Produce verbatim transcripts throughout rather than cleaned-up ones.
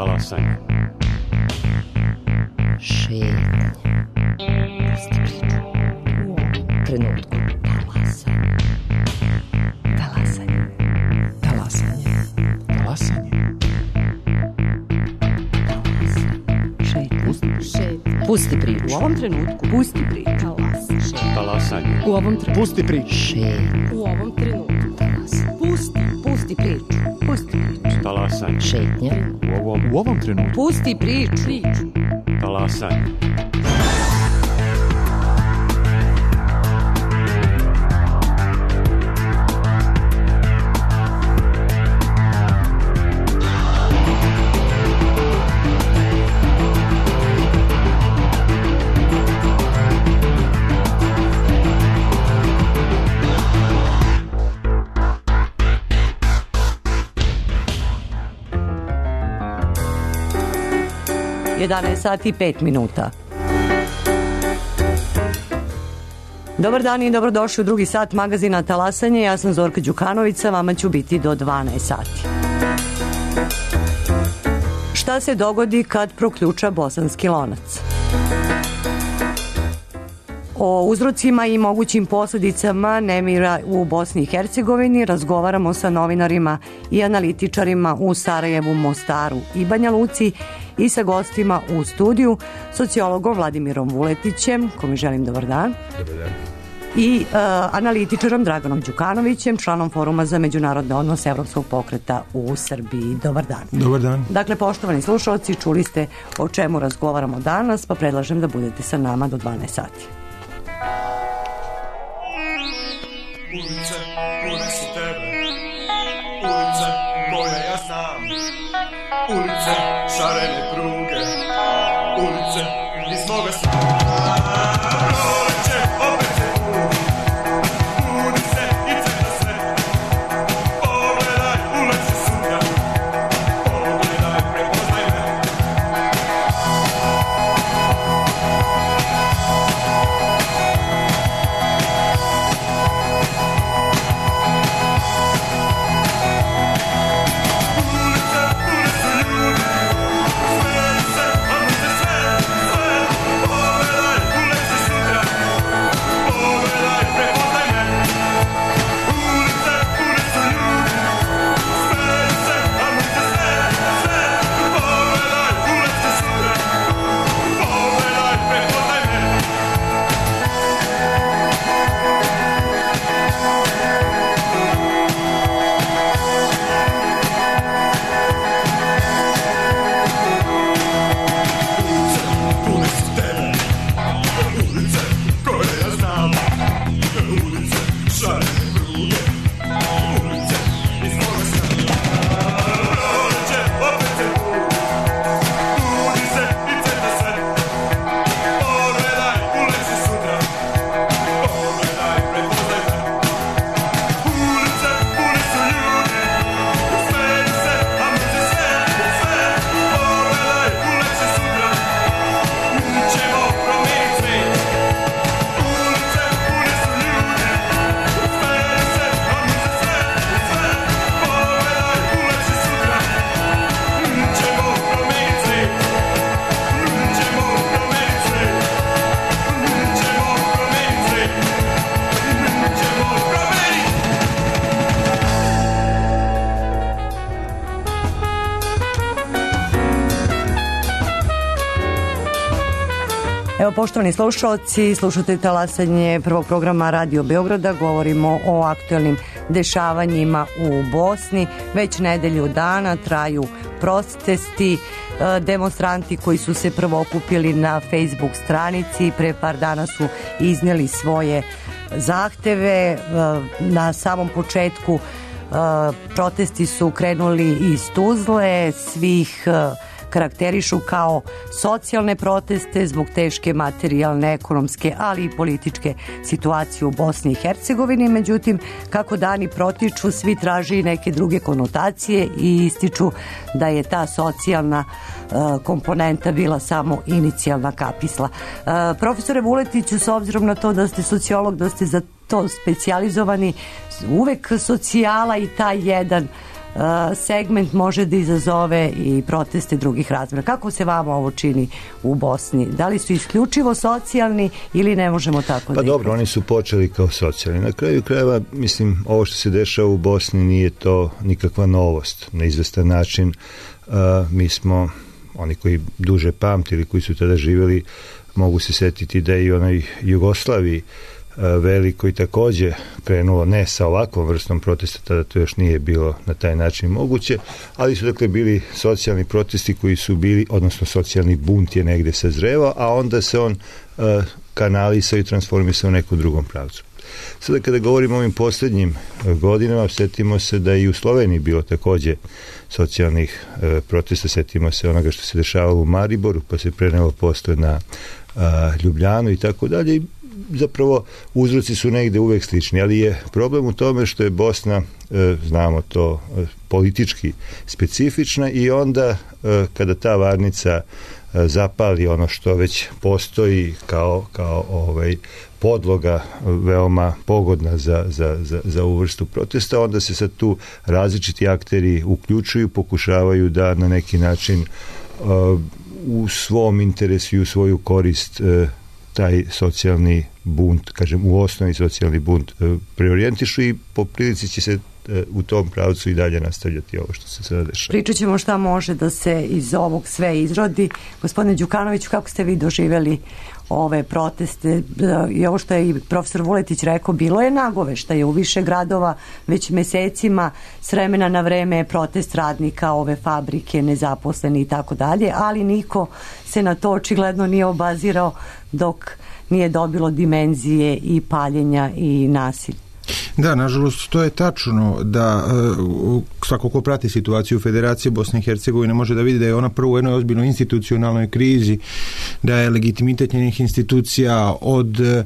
Talasanje. Šetnje. Pusti priču. U ovom trenutku. Talasanje. Talasanje. Talasanje. Talasanje. Šetnje. Pusti priču. U ovom trenutku. Pusti priču. Talasanje. U ovom trenutku. Pusti priču. Šetnje. U ovom trenutku. Pusti. Pusti priču. Pusti priču. Talasanje. Šetnje. U ovom, U ovom trenutku. Pusti priču. Priču. talasanje. jedanaest sati i pet minuta. Dobar dan i dobrodošli u drugi sat magazina Talasanje. Ja sam Zorka Đukanović, sa vama ću biti do dvanaest sati. Šta se dogodi kad proključa bosanski lonac? O uzrocima i mogućim posljedicama nemira u Bosni i Hercegovini razgovaramo sa novinarima i analitičarima u Sarajevu, Mostaru i Banja Luci i sa gostima u studiju, sociologom Vladimirom Vuletićem, kome želim dobar dan. Dobar dan. I uh, analitičarom Draganom Đukanovićem, članom Foruma za međunarodne odnose Evropskog pokreta u Srbiji. Dobar dan. Dobar dan. Dakle, poštovani slušalci, čuli ste o čemu razgovaramo danas, pa predlažem da budete sa nama do dvanaest sati. Ulice, pune su tebe, ulice koje ja znam, ulice, šarene pruge, ulice iz moga sna. Proleće, opet se budi, budi se i crta sve, pogledaj, uleće sutra, pogledaj, prepoznaj me. Evo, poštovani slušalci, slušate Talasanje prvog programa Radio Beograda. Govorimo o aktuelnim dešavanjima u Bosni. Već nedelju dana traju protesti, demonstranti koji su se prvo okupili na Facebook stranici, pre par dana su iznijeli svoje zahteve. Na samom početku protesti su krenuli iz Tuzle, svih karakterišu kao socijalne proteste zbog teške materijalne, ekonomske, ali i političke situacije u Bosni i Hercegovini. Međutim, kako dani protiču, svi traži neke druge konotacije i ističu da je ta socijalna uh, komponenta bila samo inicijalna kapisla. Uh, profesore Vuletiću, s obzirom na to da ste sociolog, da ste za to specijalizovani, uvek socijala i taj jedan segment može da izazove i proteste drugih razmjera. Kako se vama ovo čini u Bosni? Da li su isključivo socijalni ili ne možemo tako da... Pa dobro, oni su počeli kao socijalni. Na kraju krajeva, mislim, ovo što se dešava u Bosni nije to nikakva novost. Na izvestan način uh, mi smo, oni koji duže pamtili, koji su tada živjeli, mogu se setiti da i onaj Jugoslaviji veliko i također krenulo ne sa ovakvom vrstom protesta, tada to još nije bilo na taj način moguće, ali su dakle bili socijalni protesti koji su bili, odnosno socijalni bunt je negde sazrevao, a onda se on uh, kanalisao i transformisao u neku drugom pravcu. Sada kada govorimo o ovim posljednjim godinama, sjetimo se da i u Sloveniji bilo također socijalnih uh, protesta, sjetimo se onoga što se dešavalo u Mariboru, pa se prenelo posle na uh, Ljubljanu i tako dalje. I zapravo uzroci su negde uvek slični, ali je problem u tome što je Bosna, e, znamo to, e, politički specifična i onda e, kada ta varnica e, zapali ono što već postoji kao, kao ovaj, podloga veoma pogodna za, za, za, za ovu vrstu protesta, onda se sad tu različiti akteri uključuju, pokušavaju da na neki način e, u svom interesu i u svoju korist e, taj socijalni bunt, kažem u osnovi socijalni bunt e, preorijentišu i po prilici će se e, u tom pravcu i dalje nastavljati ovo što se sada dešava. Pričat ćemo šta može da se iz ovog sve izrodi. Gospodine Đukanoviću, kako ste vi doživjeli ove proteste i ovo što je i profesor Vuletić rekao, bilo je nagovešta je u više gradova već mesecima, s vremena na vreme protest radnika ove fabrike, nezaposleni i tako dalje, ali niko se na to očigledno nije obazirao dok nije dobilo dimenzije i paljenja i nasilja. Da, nažalost, to je tačno da uh, svako ko prati situaciju u Federaciji Bosne i Hercegovine može da vidi da je ona prvo u jednoj ozbiljnoj institucionalnoj krizi, da je legitimitet njenih institucija od, uh,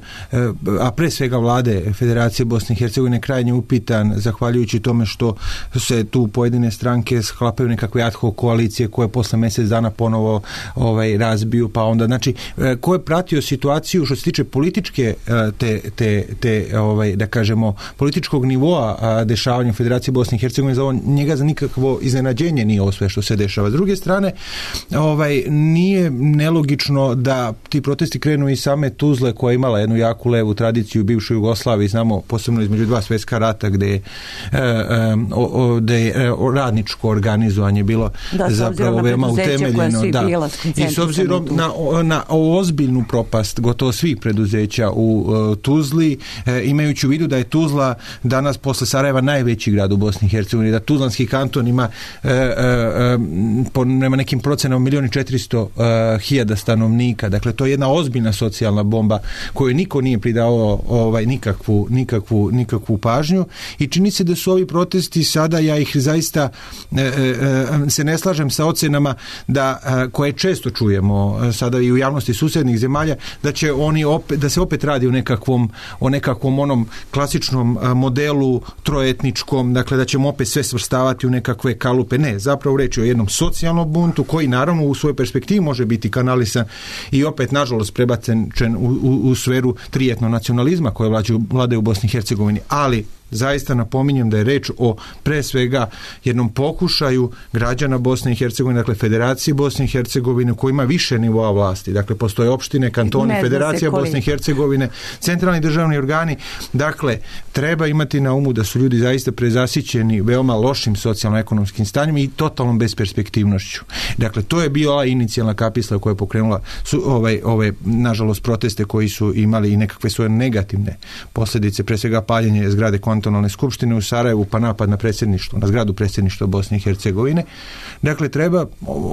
a pre svega vlade Federacije Bosne i Hercegovine krajnje upitan, zahvaljujući tome što se tu pojedine stranke sklapaju nekakve ad hoc koalicije koje posle mjesec dana ponovo ovaj, razbiju, pa onda, znači, ko je pratio situaciju što se tiče političke te, te, te ovaj, da kažemo, političkog nivoa a, dešavanja u Federaciji Bosne i Hercegovine, za ovo, njega za nikakvo iznenađenje nije ovo sve što se dešava. S druge strane, ovaj, nije nelogično da ti protesti krenu iz same Tuzle koja je imala jednu jaku levu tradiciju u bivšoj Jugoslaviji, znamo posebno između dva svjetska rata gde je, e, e, o, gde je e, radničko organizovanje bilo da, zapravo veoma utemeljeno. Da. I s obzirom na, na ozbiljnu propast gotovo svih preduzeća u uh, Tuzli, e, imajući u vidu da je Tuzla danas posle Sarajeva najveći grad u Bosni i Hercegovini, da Tuzlanski kanton ima e, e, po nema nekim procenama milion i četiristo hiljada stanovnika, dakle to je jedna ozbiljna socijalna bomba koju niko nije pridao ovaj, nikakvu, nikakvu, nikakvu pažnju i čini se da su ovi protesti sada, ja ih zaista e, e, se ne slažem sa ocenama da, e, koje često čujemo sada i u javnosti susednih zemalja, da će oni opet, da se opet radi o nekakvom, o nekakvom onom klasičnom modelu trojetničkom, dakle da ćemo opet sve svrstavati u nekakve kalupe. Ne, zapravo reći o jednom socijalnom buntu koji naravno u svojoj perspektivi može biti kanalisan i opet nažalost prebacen u, u, u sferu trijetno nacionalizma koje vlade u Bosni i Hercegovini, ali zaista napominjem da je reč o pre svega jednom pokušaju građana Bosne i Hercegovine, dakle Federacije Bosne i Hercegovine koja ima više nivoa vlasti, dakle postoje opštine, kantoni, Federacija Bosne i Hercegovine, centralni državni organi, dakle treba imati na umu da su ljudi zaista prezasićeni veoma lošim socijalno-ekonomskim stanjem i totalnom besperspektivnošću. Dakle, to je bila inicijalna kapisla koja je pokrenula su, ovaj, ove, nažalost, proteste koji su imali i nekakve svoje negativne posljedice, pre svega paljenje zgrade kantonalne skupštine u Sarajevu, pa napad na predsjedništvo, na zgradu predsjedništva Bosne i Hercegovine. Dakle, treba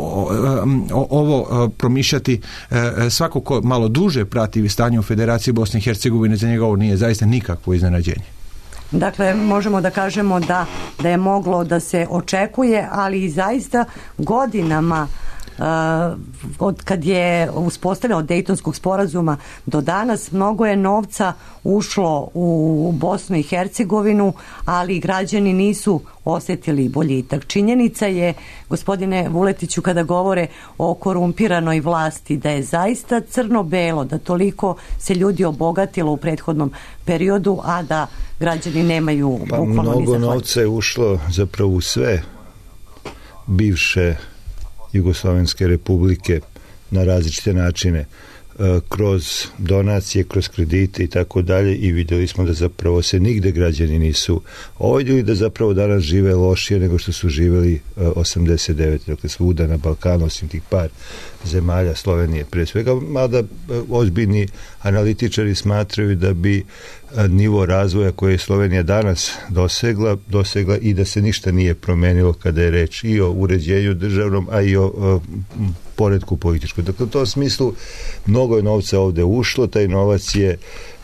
ovo promišljati svako ko malo duže prati stanje u Federaciji Bosne i Hercegovine, za njega ovo nije zaista nikakvo iznenađenje. Dakle, možemo da kažemo da, da je moglo da se očekuje, ali i zaista godinama od kad je uspostavljeno od Dejtonskog sporazuma do danas, mnogo je novca ušlo u Bosnu i Hercegovinu, ali građani nisu osjetili boljitak. Činjenica je, gospodine Vuletiću, kada govore o korumpiranoj vlasti, da je zaista crno-belo, da toliko se ljudi obogatilo u prethodnom periodu, a da građani nemaju pa bukvalno ni mnogo novca je ušlo zapravo u sve bivše Jugoslovenske republike na različite načine, kroz donacije, kroz kredite i tako dalje, i vidjeli smo da zapravo se nigde građani nisu ovidjeli, da zapravo danas žive lošije nego što su živjeli osamdeset devete. Dakle, svuda na Balkanu, osim tih par zemalja, Slovenije pre svega, mada ozbiljni analitičari smatraju da bi nivo razvoja koje je Slovenija danas dosegla, dosegla i da se ništa nije promenilo kada je reč i o uređenju državnom, a i o, o poretku političkom. Dakle, u tom smislu mnogo je novca ovdje ušlo, taj novac je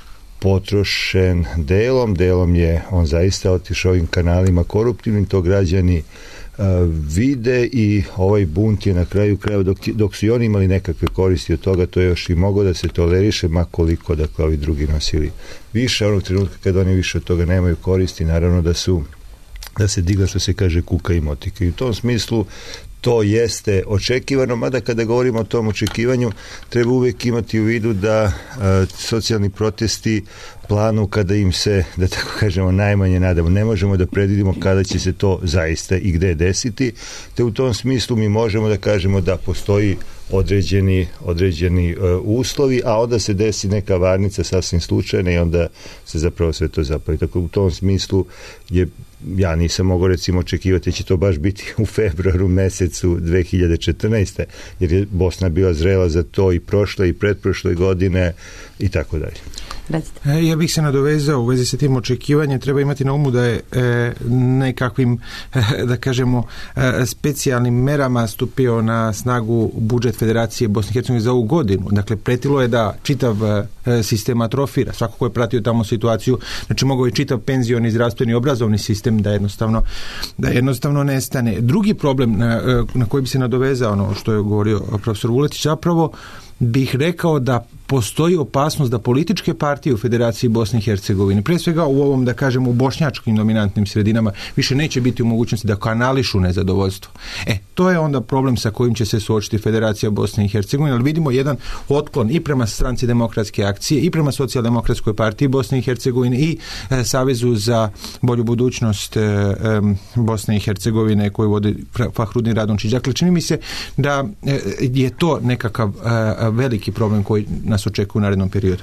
potrošen delom, delom je on zaista otišao ovim kanalima koruptivnim, to građani uh, vide, i ovaj bunt je na kraju krajeva, dok, dok su i oni imali nekakve koristi od toga, to je još i moglo da se toleriše, ma koliko, dakle, ovi drugi nosili više. Onog trenutka kada oni više od toga nemaju koristi, naravno da su da se digla, što se kaže, kuka i motika. I u tom smislu to jeste očekivano, mada kada govorimo o tom očekivanju treba uvijek imati u vidu da a, socijalni protesti planu kada im se, da tako kažemo, najmanje nadamo. Ne možemo da predvidimo kada će se to zaista i gde desiti, te u tom smislu mi možemo da kažemo da postoji određeni, određeni uh, uslovi, a onda se desi neka varnica sasvim slučajna i onda se zapravo sve to zapravi. Tako u tom smislu je, ja nisam mogao recimo očekivati da će to baš biti u februaru mesecu dve hiljade četrnaeste. jer je Bosna bila zrela za to i prošle i pretprošle godine i tako dalje. E, ja bih se nadovezao u vezi sa tim očekivanjem. Treba imati na umu da je e, nekakvim, e, da kažemo, e, specijalnim merama stupio na snagu budžet Federacije Bosne i Hercegovine za ovu godinu. Dakle, pretilo je da čitav e, sistem atrofira. Svako ko je pratio tamo situaciju, znači mogao je čitav penzioni, zdravstveni, obrazovni sistem da jednostavno, da jednostavno nestane. Drugi problem na, na koji bi se nadovezao, ono što je govorio profesor Vuletić, zapravo bih rekao da postoji opasnost da političke partije u Federaciji Bosne i Hercegovine, pre svega u ovom, da kažemo, u bošnjačkim dominantnim sredinama, više neće biti u mogućnosti da kanališu nezadovoljstvo. E, to je onda problem sa kojim će se suočiti Federacija Bosne i Hercegovine, ali vidimo jedan otklon i prema Stranci demokratske akcije, i prema Socijaldemokratskoj partiji Bosne i Hercegovine, i e, Savezu za bolju budućnost e, e, Bosne i Hercegovine koju vodi Fahrudin Radončić. Dakle, čini mi se da e, je to nekakav e, veliki problem koji nas očekuje u narednom periodu.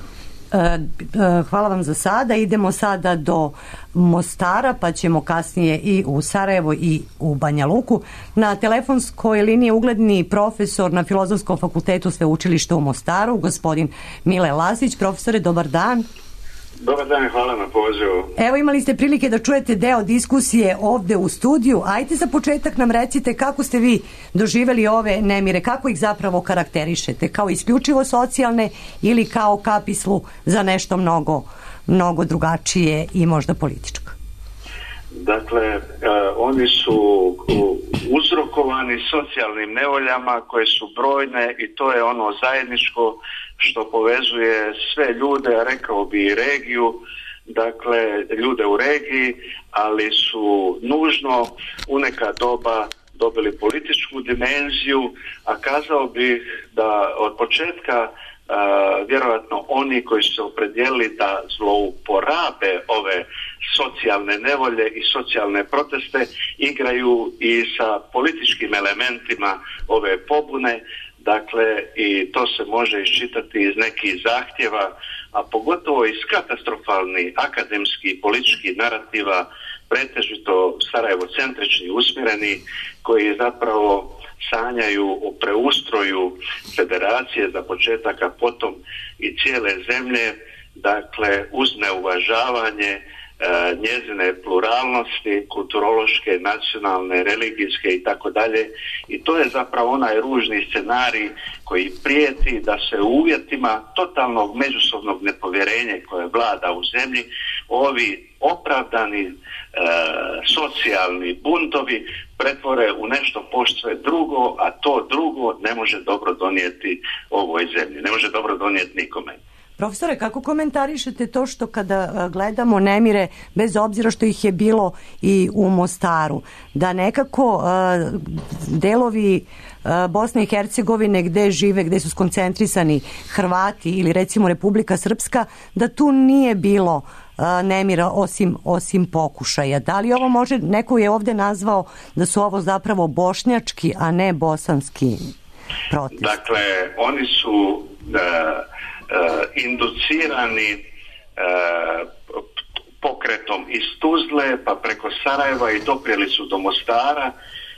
Hvala vam za sada. Idemo sada do Mostara, pa ćemo kasnije i u Sarajevo i u Banja Luku. Na telefonskoj liniji ugledni profesor na Filozofskom fakultetu Sveučilišta u Mostaru, gospodin Mile Lazić. Profesore, dobar dan. Dobar dan, hvala na pozivu. Evo, imali ste prilike da čujete deo diskusije ovde u studiju. Ajde za početak nam recite kako ste vi doživjeli ove nemire, kako ih zapravo karakterišete, kao isključivo socijalne ili kao kapislu za nešto mnogo, mnogo drugačije i možda političko? Dakle, uh, oni su uzrokovani socijalnim nevoljama koje su brojne i to je ono zajedničko što povezuje sve ljude, rekao bi i regiju, dakle ljude u regiji, ali su nužno u neka doba dobili političku dimenziju, a kazao bih da od početka Uh, vjerojatno oni koji su se opredijelili da zlouporabe ove socijalne nevolje i socijalne proteste igraju i sa političkim elementima ove pobune, dakle i to se može iščitati iz nekih zahtjeva, a pogotovo iz katastrofalnih akademskih i političkih narativa, pretežito Sarajevo-centrični, usmjereni, koji zapravo sanjaju o preustroju federacije za početak, a potom i cijele zemlje, dakle uz neuvažavanje njezine pluralnosti, kulturološke, nacionalne, religijske i tako dalje. I to je zapravo onaj ružni scenarij koji prijeti da se u uvjetima totalnog međusobnog nepovjerenja koje vlada u zemlji, ovi opravdani e, socijalni buntovi pretvore u nešto posve drugo, a to drugo ne može dobro donijeti ovoj zemlji, ne može dobro donijeti nikome. Profesore, kako komentarišete to što kada gledamo nemire, bez obzira što ih je bilo i u Mostaru, da nekako uh, delovi uh, Bosne i Hercegovine gde žive, gde su skoncentrisani Hrvati ili recimo Republika Srpska, da tu nije bilo uh, nemira osim, osim pokušaja. Da li ovo može, neko je ovdje nazvao da su ovo zapravo bošnjački, a ne bosanski protest? Dakle, oni su uh... Uh, inducirani uh, pokretom iz Tuzle pa preko Sarajeva i doprijeli su do Mostara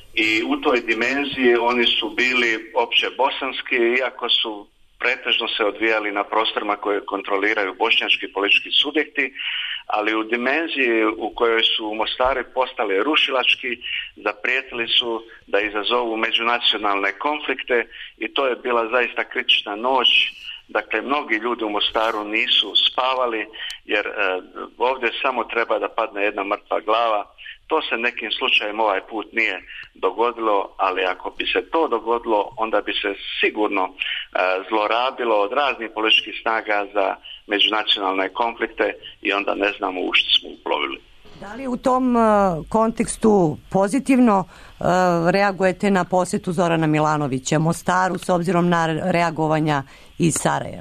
i u toj dimenziji oni su bili opće bosanski, iako su pretežno se odvijali na prostorima koje kontroliraju bošnjački politički subjekti, ali u dimenziji u kojoj su Mostari postali rušilački, zaprijetili su da izazovu međunacionalne konflikte i to je bila zaista kritična noć. Dakle, mnogi ljudi u Mostaru nisu spavali jer e, ovdje samo treba da padne jedna mrtva glava. To se nekim slučajem ovaj put nije dogodilo, ali ako bi se to dogodilo, onda bi se sigurno e, zlorabilo od raznih političkih snaga za međunacionalne konflikte i onda ne znamo u što smo uplovili. Da li u tom uh, kontekstu pozitivno uh, reagujete na posjetu Zorana Milanovića Mostaru s obzirom na reagovanja iz Sarajeva?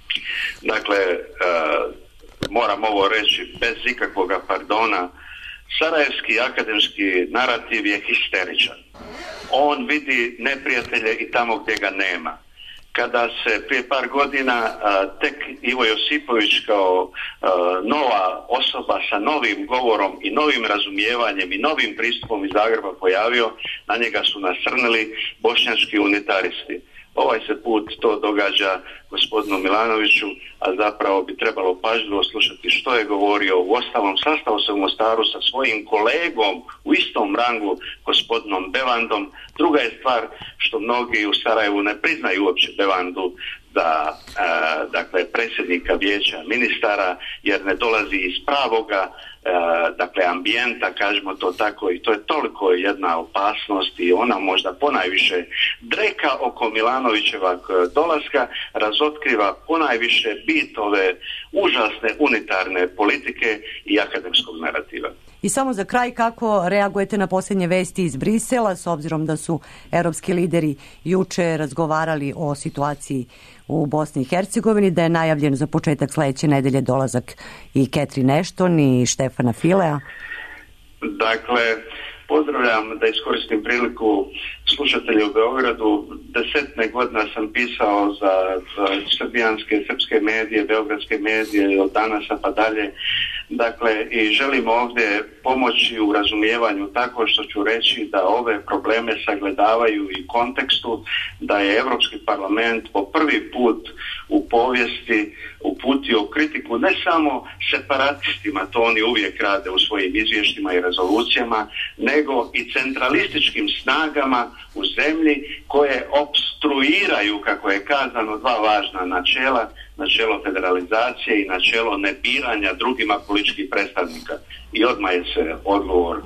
Dakle, uh, moram ovo reći bez ikakvog pardona, sarajevski akademski narativ je histeričan. On vidi neprijatelje i tamo gdje ga nema. Kada se prije par godina a, tek Ivo Josipović kao a, nova osoba sa novim govorom i novim razumijevanjem i novim pristupom iz Zagreba pojavio, na njega su nasrnuli bošnjački unitaristi. Ovaj se put to događa gospodinu Milanoviću, a zapravo bi trebalo pažljivo slušati što je govorio. U ostalom sastao se u Mostaru sa svojim kolegom u istom rangu, gospodinom Bevandom. Druga je stvar što mnogi u Sarajevu ne priznaju uopće Bevandu da, e, dakle, predsjednika vijeća ministara, jer ne dolazi iz pravoga, e, dakle, ambijenta, kažemo to tako, i to je toliko jedna opasnost i ona možda ponajviše dreka oko Milanovićevog dolaska razotkriva ponajviše bit ove užasne unitarne politike i akademskog narativa. I samo za kraj, kako reagujete na posljednje vesti iz Brisela, s obzirom da su europski lideri juče razgovarali o situaciji u Bosni i Hercegovini, da je najavljen za početak sljedeće nedelje dolazak i Catherine Ashton i Štefana Filea? Dakle, pozdravljam, da iskoristim priliku slušatelji u Beogradu. Desetne godina sam pisao za, za srbijanske, srpske medije, beogradske medije, od danasa pa dalje. Dakle, i želim ovdje pomoći u razumijevanju tako što ću reći da ove probleme sagledavaju i kontekstu da je Europski parlament po prvi put u povijesti uputio kritiku ne samo separatistima, to oni uvijek rade u svojim izvješćima i rezolucijama, nego i centralističkim snagama u zemlji koje opstruiraju, kako je kazano, dva važna načela, načelo federalizacije i načelo nebiranja drugima političkih predstavnika. I odmah je se odgovor uh,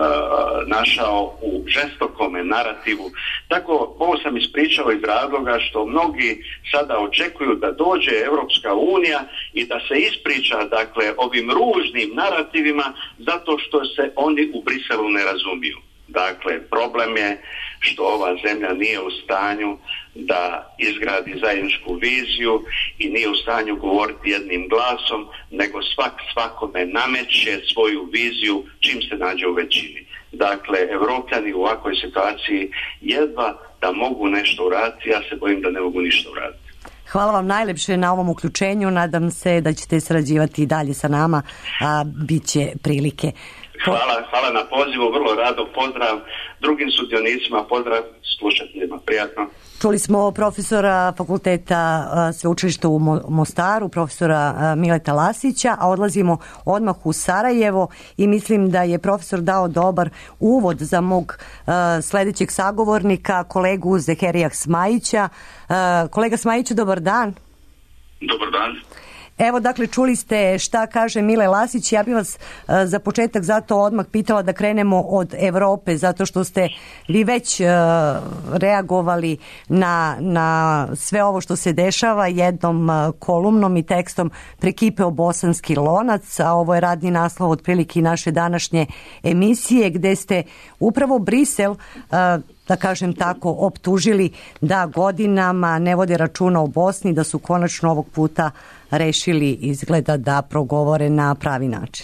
našao u žestokome narativu. Tako, ovo sam ispričao iz razloga što mnogi sada očekuju da dođe Europska unija i da se ispriča, dakle, ovim ružnim narativima zato što se oni u Briselu ne razumiju. Dakle, problem je što ova zemlja nije u stanju da izgradi zajedničku viziju i nije u stanju govoriti jednim glasom, nego svak svakome nameće svoju viziju čim se nađe u većini. Dakle, Evropljani u ovakvoj situaciji jedva da mogu nešto uraditi, ja se bojim da ne mogu ništa uraditi. Hvala vam najlepše na ovom uključenju, nadam se da ćete sarađivati i dalje sa nama, a bit će prilike. Hvala, hvala na pozivu, vrlo rado, pozdrav drugim sudionicima, pozdrav slušateljima, prijatno. Čuli smo profesora fakulteta sveučilišta u Mostaru, profesora Mileta Lasića, a odlazimo odmah u Sarajevo i mislim da je profesor dao dobar uvod za mog sljedećeg sagovornika, kolegu Zeherija Smajića. Kolega Smajiću, dobar dan. Dobar dan. Evo, dakle, čuli ste šta kaže Mile Lasić. Ja bih vas uh, za početak zato odmah pitala da krenemo od Europe, zato što ste vi već uh, reagovali na, na sve ovo što se dešava jednom uh, kolumnom i tekstom Prekipeo bosanski lonac, a ovo je radni naslov otprilike naše današnje emisije, gde ste upravo Brisel, uh, da kažem tako, optužili da godinama ne vode računa o Bosni, da su konačno ovog puta rešili izgleda da progovore na pravi način.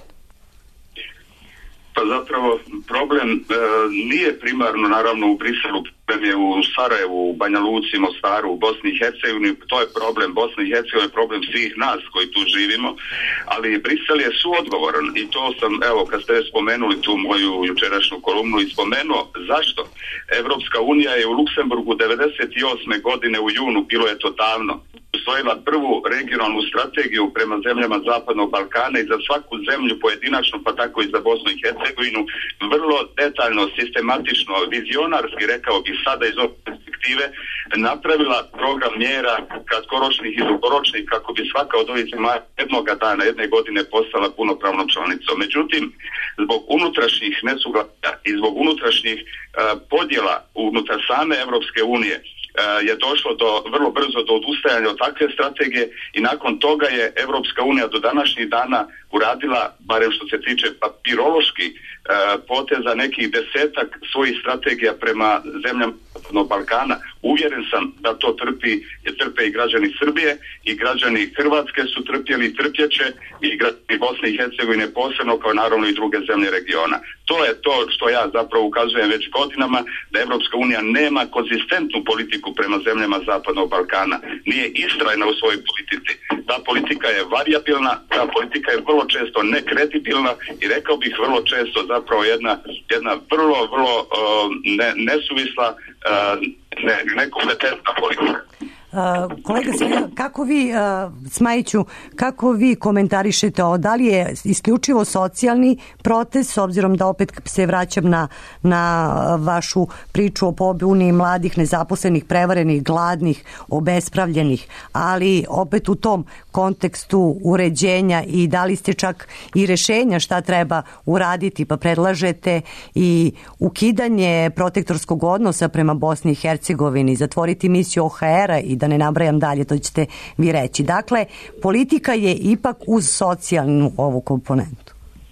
Pa zapravo problem e, nije primarno naravno u Briselu, problem je u Sarajevu, u Banja Luci, Mostaru, u Bosni i Hercegovini, to je problem Bosne i Hercegovine, problem svih nas koji tu živimo, ali Brisel je suodgovoran i to sam, evo, kad ste spomenuli tu moju jučerašnju kolumnu i spomenuo, zašto? Evropska unija je u Luksemburgu devedeset osme godine u junu, bilo je to davno, usvojila prvu regionalnu strategiju prema zemljama Zapadnog Balkana i za svaku zemlju pojedinačno, pa tako i za Bosnu i Hercegovinu, vrlo detaljno, sistematično, vizionarski, rekao bih sada iz ove perspektive, napravila program mjera kratkoročnih i dugoročnih kako bi svaka od ovih zemalja jednoga dana, jedne godine postala punopravnom članicom. Međutim, zbog unutrašnjih nesuglasja i zbog unutrašnjih uh, podjela unutar same Evropske unije, je došlo do vrlo brzo do odustajanja od takve strategije i nakon toga je Evropska unija do današnjih dana uradila, barem što se tiče papirološki poteza, nekih desetak svojih strategija prema zemljama Zapadnog Balkana. Uvjeren sam da to trpi, je trpe i građani Srbije i građani Hrvatske su trpjeli i trpjeće i građani Bosne i Hercegovine posebno, kao naravno i druge zemlje regiona. To je to što ja zapravo ukazujem već godinama, da Evropska unija nema konzistentnu politiku prema zemljama Zapadnog Balkana. Nije istrajna u svojoj politici. Ta politika je varijabilna, ta politika je vrlo često nekredibilna i rekao bih vrlo često zapravo jedna, jedna vrlo, vrlo uh, ne, nesuvisla, uh, ne, nekompetentna politika. Uh, kolega Sija, kako vi, uh, Smajiću, kako vi komentarišete o da li je isključivo socijalni protest, s obzirom da opet se vraćam na, na vašu priču o pobuni mladih, nezaposlenih, prevarenih, gladnih, obespravljenih, ali opet u tom kontekstu uređenja i da li ste čak i rešenja šta treba uraditi, pa predlažete i ukidanje protektorskog odnosa prema Bosni i Hercegovini, zatvoriti misiju O H R-a i da ne nabrajam dalje, to ćete vi reći. Dakle, politika je ipak uz socijalnu ovu komponentu.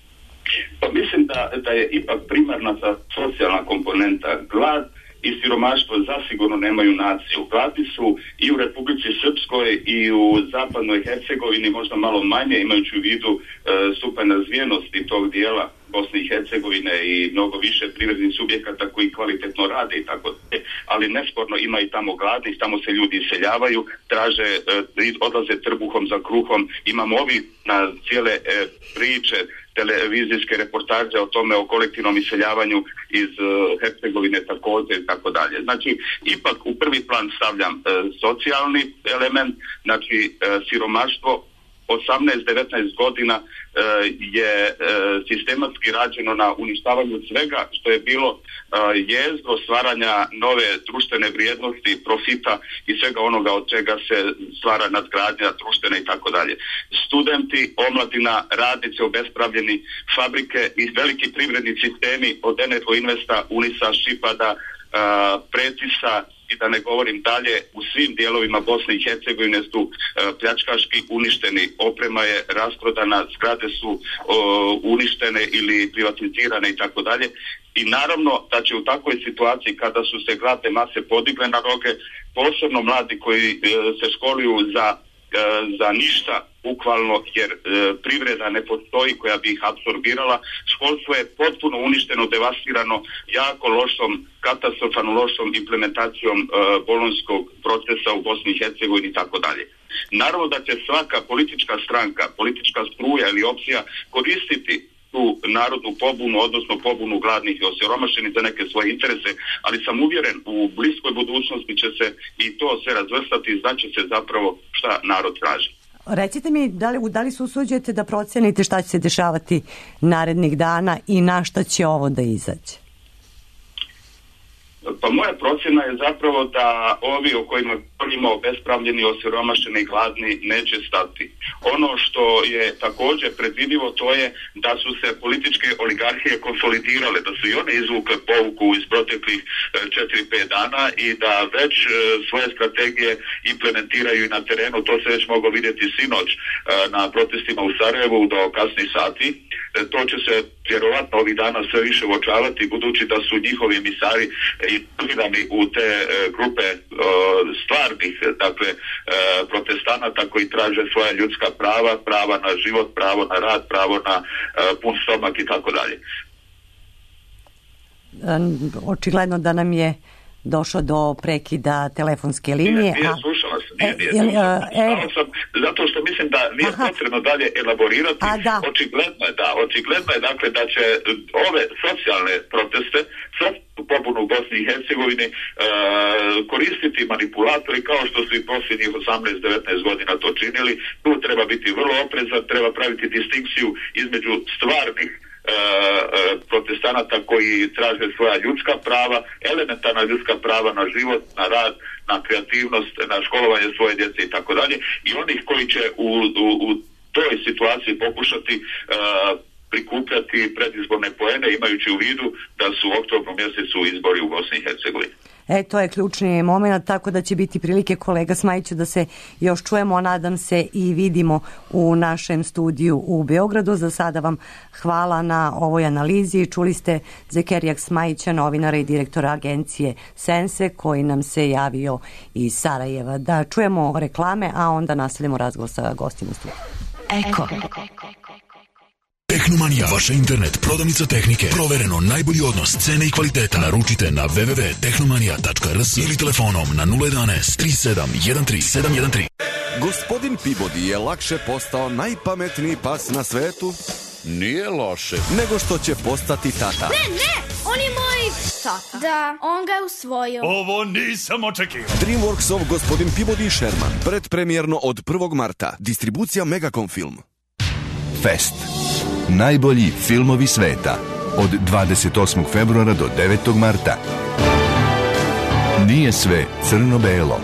Pa mislim da, da je ipak primarna ta socijalna komponenta. Glad i siromaštvo zasigurno nemaju naciju. Gladni su i u Republici Srpskoj i u Zapadnoj Hercegovini, možda malo manje, imajući u vidu e, stupanj razvijenosti tog dijela Bosne i Hercegovine i mnogo više privrednih subjekata koji kvalitetno rade i tako dalje. Ali nesporno ima i tamo gladnih, tamo se ljudi iseljavaju, traže, e, odlaze trbuhom za kruhom. Imamo ovi na cijele e, priče, televizijske reportaže o tome, o kolektivnom iseljavanju iz uh, Hercegovine također i tako dalje. Znači, ipak u prvi plan stavljam uh, socijalni element, znači uh, siromaštvo. osamnaest devetnaest godina uh, je uh, sistematski rađeno na uništavanju svega što je bilo uh, jezgro stvaranja nove društvene vrijednosti, profita i svega onoga od čega se stvara nadgradnja društvena i tako dalje. Studenti, omladina, radnici obespravljeni, fabrike i veliki privredni sistemi od Energo Investa, Unisa, Šipada, uh, Pretisa i da ne govorim dalje, u svim dijelovima Bosne i Hercegovine su uh, pljačkaški uništeni, oprema je rasprodana, zgrade su uh, uništene ili privatizirane i tako dalje. I naravno da će u takvoj situaciji kada su se gladne mase podigle na noge, posebno mladi koji uh, se školuju za za ništa, bukvalno, jer e, privreda ne postoji koja bi ih apsorbirala. Školstvo je potpuno uništeno, devastirano, jako lošom, katastrofalno lošom implementacijom e, bolonjskog procesa u Bosni i Hercegovini i tako dalje. Naravno da će svaka politička stranka, politička struja ili opcija koristiti tu narodnu pobunu, odnosno pobunu gladnih i osiromašenih za neke svoje interese, ali sam uvjeren u bliskoj budućnosti će se i to sve razvrstati i znaće se zapravo šta narod traži. Recite mi, da li, da li se usuđujete da procenite šta će se dešavati narednih dana i na šta će ovo da izađe? Pa moja procjena je zapravo da ovi o kojima govorimo, obespravljeni, osiromašeni i gladni, neće stati. Ono što je također predvidivo, to je da su se političke oligarhije konsolidirale, da su i one izvukle pouku iz proteklih četiri pet dana i da već svoje strategije implementiraju i na terenu. To se već moglo vidjeti sinoć na protestima u Sarajevu do kasnih sati. To će se vjerovatno ovih dana sve više uočavati, budući da su njihovi emisari integrirani u te grupe stvarnih, dakle, protestanata koji traže svoja ljudska prava, prava na život, pravo na rad, pravo na pun stomak i tako dalje. Očigledno da nam je došlo do prekida telefonske linije. Nije, nije slušala sam, nije, nije slušala. E, e, sam, zato što mislim da nije aha. potrebno dalje elaborirati. A, da. Očigledno je, da, očigledno je dakle da će ove socijalne proteste, socijalnu pobunu u Bosni i Hercegovini e, koristiti manipulatori kao što su i posljednjih osamnaest devetnaest godina to činili. Tu treba biti vrlo oprezan, treba praviti distinkciju između stvarnih protestanata koji traže svoja ljudska prava, elementarna ljudska prava na život, na rad, na kreativnost, na školovanje svoje djece i tako dalje, i onih koji će u, u, u toj situaciji pokušati uh, prikupljati predizborne poene, imajući u vidu da su u oktobru mjesecu izbori u Bosni i Hercegovini. E, to je ključni moment, tako da će biti prilike, kolega Smajiću, da se još čujemo, a nadam se i vidimo u našem studiju u Beogradu. Za sada vam hvala na ovoj analizi. Čuli ste Zekerijak Smajića, novinara i direktora agencije Sense, koji nam se javio iz Sarajeva. Da čujemo reklame, a onda nastavljamo razgovor sa gostima u studiju. Eko. Tehnomanija, vaša internet prodavnica tehnike. Provereno najbolji odnos cene i kvaliteta. Naručite na w w w tačka tehnomanija tačka r s ili telefonom na nula jedanaest tri sedam jedan tri sedam jedan tri. Gospodin Peabody je lakše postao najpametniji pas na svetu. Nije loše. Nego što će postati tata. Ne, ne, on je moj tata. Da, on ga je usvojio. Ovo nisam očekivao. Dreamworksov Gospodin Peabody i Sherman. Predpremjerno od prvog marta. Distribucija Megacom Film. Fest. Najbolji filmovi sveta. Od dvadeset osmog februara do devetog marta. Nije sve crno-belo.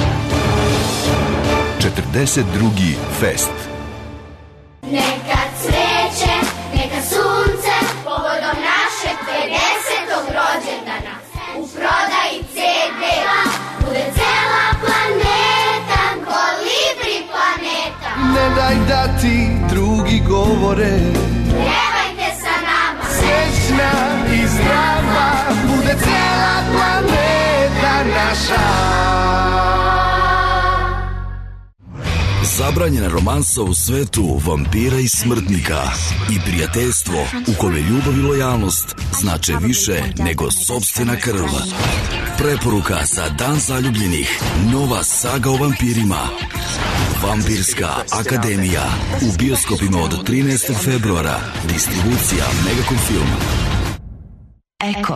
četrdeset drugi Fest. Neka cveće, neka sunce, povodom našeg pedesetog rođendana. U prodaji ce de-a bude cela planeta, Kolibri planeta. Ne daj da ti drugi govore, pjevajte sa nama. Srećna i zdrava bude cela planeta naša. Zabranjena romansa u svetu vampira i smrtnika i prijateljstvo u kome ljubav i lojalnost znače više nego sopstvena krv. Preporuka za Dan zaljubljenih. Nova saga o vampirima. Vampirska akademija. U bioskopima od trinaestog februara. Distribucija Megacom Film. Eko.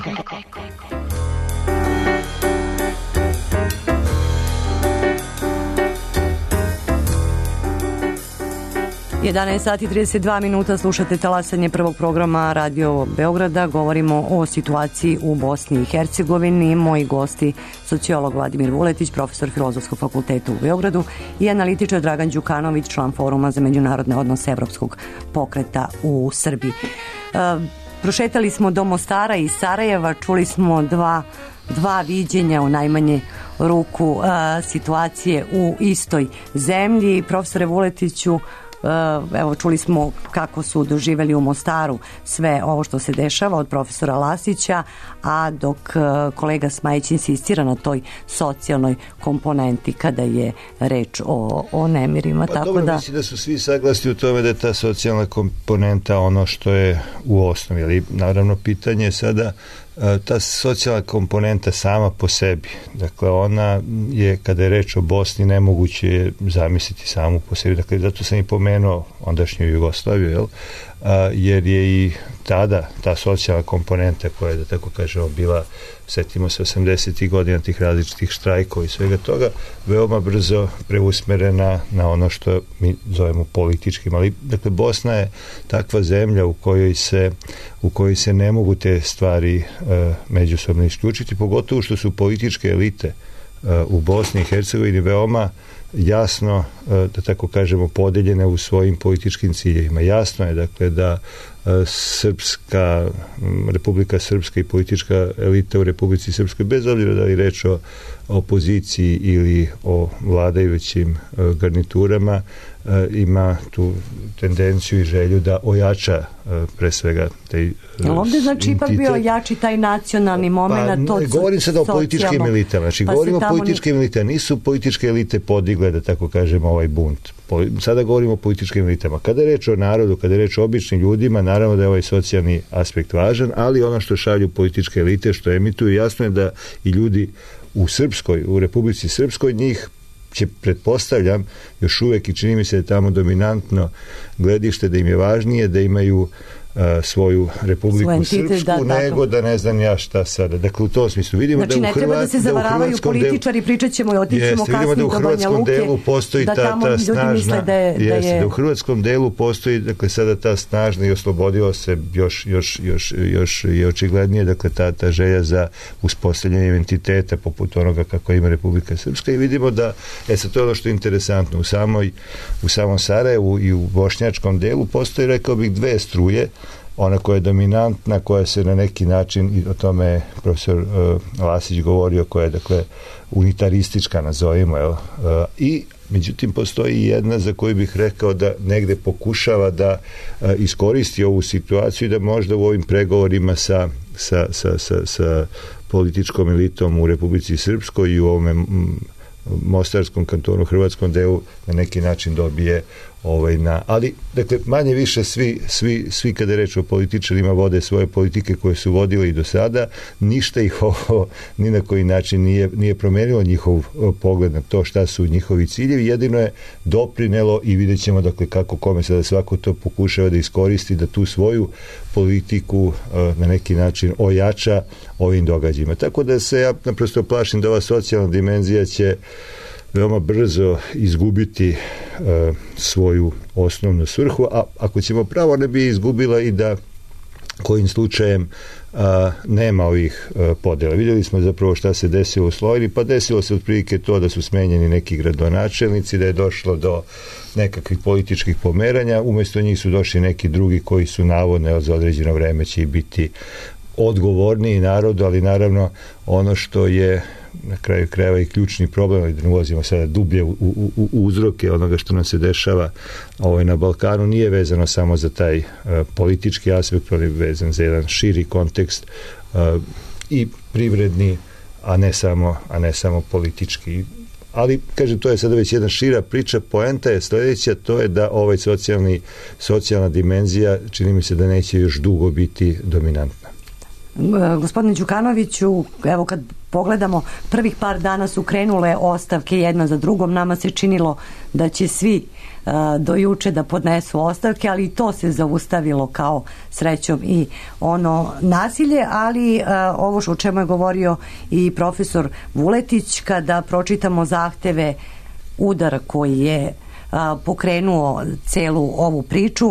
jedanaest sati i trideset dva minuta, slušate talasanje prvog programa Radio Beograda. Govorimo o situaciji u Bosni i Hercegovini. Moji gosti, sociolog Vladimir Vuletić, profesor Filozofskog fakulteta u Beogradu, i analitičar Dragan Đukanović, član Foruma za međunarodne odnose Evropskog pokreta u Srbiji. E, prošetali smo do Mostara i Sarajeva, čuli smo dva dva viđenja u najmanje ruku e, situacije u istoj zemlji. Profesore Vuletiću, evo, čuli smo kako su doživjeli u Mostaru sve ovo što se dešava od profesora Lasića, a dok kolega Smajić insistira na toj socijalnoj komponenti kada je reč o, o nemirima. Pa tako dobro, da... mislim da su svi saglasni u tome da je ta socijalna komponenta ono što je u osnovi, ali naravno pitanje je sada ta socijalna komponenta sama po sebi, dakle ona je, kada je reč o Bosni, nemoguće je zamisliti samu po sebi, dakle zato sam i pomenuo ondašnju Jugoslaviju, jel? A, jer je i tada ta socijalna komponenta koja je, da tako kažemo, bila, setimo se osamdesetih godina tih različitih štrajkova i svega toga, veoma brzo preusmerena na ono što mi zovemo političkim, ali dakle Bosna je takva zemlja u kojoj se u kojoj se ne mogu te stvari uh, međusobno isključiti, pogotovo što su političke elite uh, u Bosni i Hercegovini veoma jasno, da tako kažemo, podeljene u svojim političkim ciljevima. Jasno je, dakle, da Srpska, Republika Srpska i politička elita u Republici Srpskoj, bez obzira da li reč o opoziciji ili o vladajućim garniturama, ima tu tendenciju i želju da ojača pre svega taj Jel ovdje znači ipak bio jači taj nacionalni moment? Pa, ne, govorim sada o političkim elitama. Znači, pa govorimo o političkim ni... elitama. Nisu političke elite podigle, da tako kažemo, ovaj bunt. Sada govorimo o političkim elitama. Kada je reč o narodu, kada je reč o običnim ljudima, naravno da je ovaj socijalni aspekt važan, ali ono što šalju političke elite, što emituju, jasno je da i ljudi u Srpskoj, u Republici Srpskoj, njih će, pretpostavljam, još uvek, i čini mi se da je tamo dominantno gledište, da im je važnije da imaju a, svoju Republiku entitet, Srpsku, da, nego da ne znam ja šta sada. Dakle, u tom smislu vidimo znači, da u Hrvatskom delu... Znači, ne treba da se zavaravaju političari, pričat ćemo i otići ćemo kasnije do Banja Luke, delu postoji da ta, tamo ta ljudi snažna, misle da je... Da, jeste, je... da u hrvatskom delu postoji, dakle, sada ta snažna i oslobodilo se još, još, još, još je očiglednije, dakle, ta, ta želja za uspostavljanje identiteta poput onoga kako ima Republika Srpska, i vidimo da, e sad, to je ono što je interesantno, u samoj, u samom Sarajevu i u bošnjačkom delu postoji, rekao bih, dve struje, ona koja je dominantna, koja se na neki način, i o tome je profesor uh, Lasić govorio, koja je, dakle, unitaristička, nazovimo, jel? Uh, i međutim postoji jedna za koju bih rekao da negde pokušava da uh, iskoristi ovu situaciju i da možda u ovim pregovorima sa, sa, sa, sa, sa političkom elitom u Republici Srpskoj i u ovome m, mostarskom kantonu, hrvatskom delu, na neki način dobije ovaj na, ali dakle manje više svi, svi, svi kada je reč o političarima vode svoje politike koje su vodili i do sada, ništa ih ovo ni na koji način nije, nije promenilo njihov pogled na to šta su njihovi ciljevi, jedino je doprinelo, i vidjet ćemo, dakle, kako kome sada svako to pokušava da iskoristi, da tu svoju politiku na neki način ojača ovim događajima. Tako da se ja naprosto plašim da ova socijalna dimenzija će veoma brzo izgubiti uh, svoju osnovnu svrhu, a ako ćemo pravo, ne bi izgubila i da kojim slučajem uh, nema ovih uh, podjela. Vidjeli smo zapravo šta se desilo u Slojni, pa desilo se otprilike to da su smenjeni neki gradonačelnici, da je došlo do nekakvih političkih pomeranja, umjesto njih su došli neki drugi koji su navodno za određeno vreme će i biti odgovorniji narodu, ali naravno ono što je na kraju krajeva i ključni problem, ali da ne ulazimo sada dublje u, u, u uzroke onoga što nam se dešava ovaj, na Balkanu, nije vezano samo za taj uh, politički aspekt, on je vezan za jedan širi kontekst uh, i privredni, a ne samo, a ne samo politički. Ali, kažem, to je sada već jedna šira priča. Poenta je sljedeća, to je da ovaj socijalni, socijalna dimenzija, čini mi se da neće još dugo biti dominantna. Gospodine Đukanoviću, evo kad pogledamo, prvih par dana su krenule ostavke jedna za drugom, nama se činilo da će svi uh, do juče da podnesu ostavke, ali i to se zaustavilo kao srećom i ono nasilje, ali uh, ovo što o čemu je govorio i profesor Vuletić, kada pročitamo zahteve, udar koji je uh, pokrenuo celu ovu priču,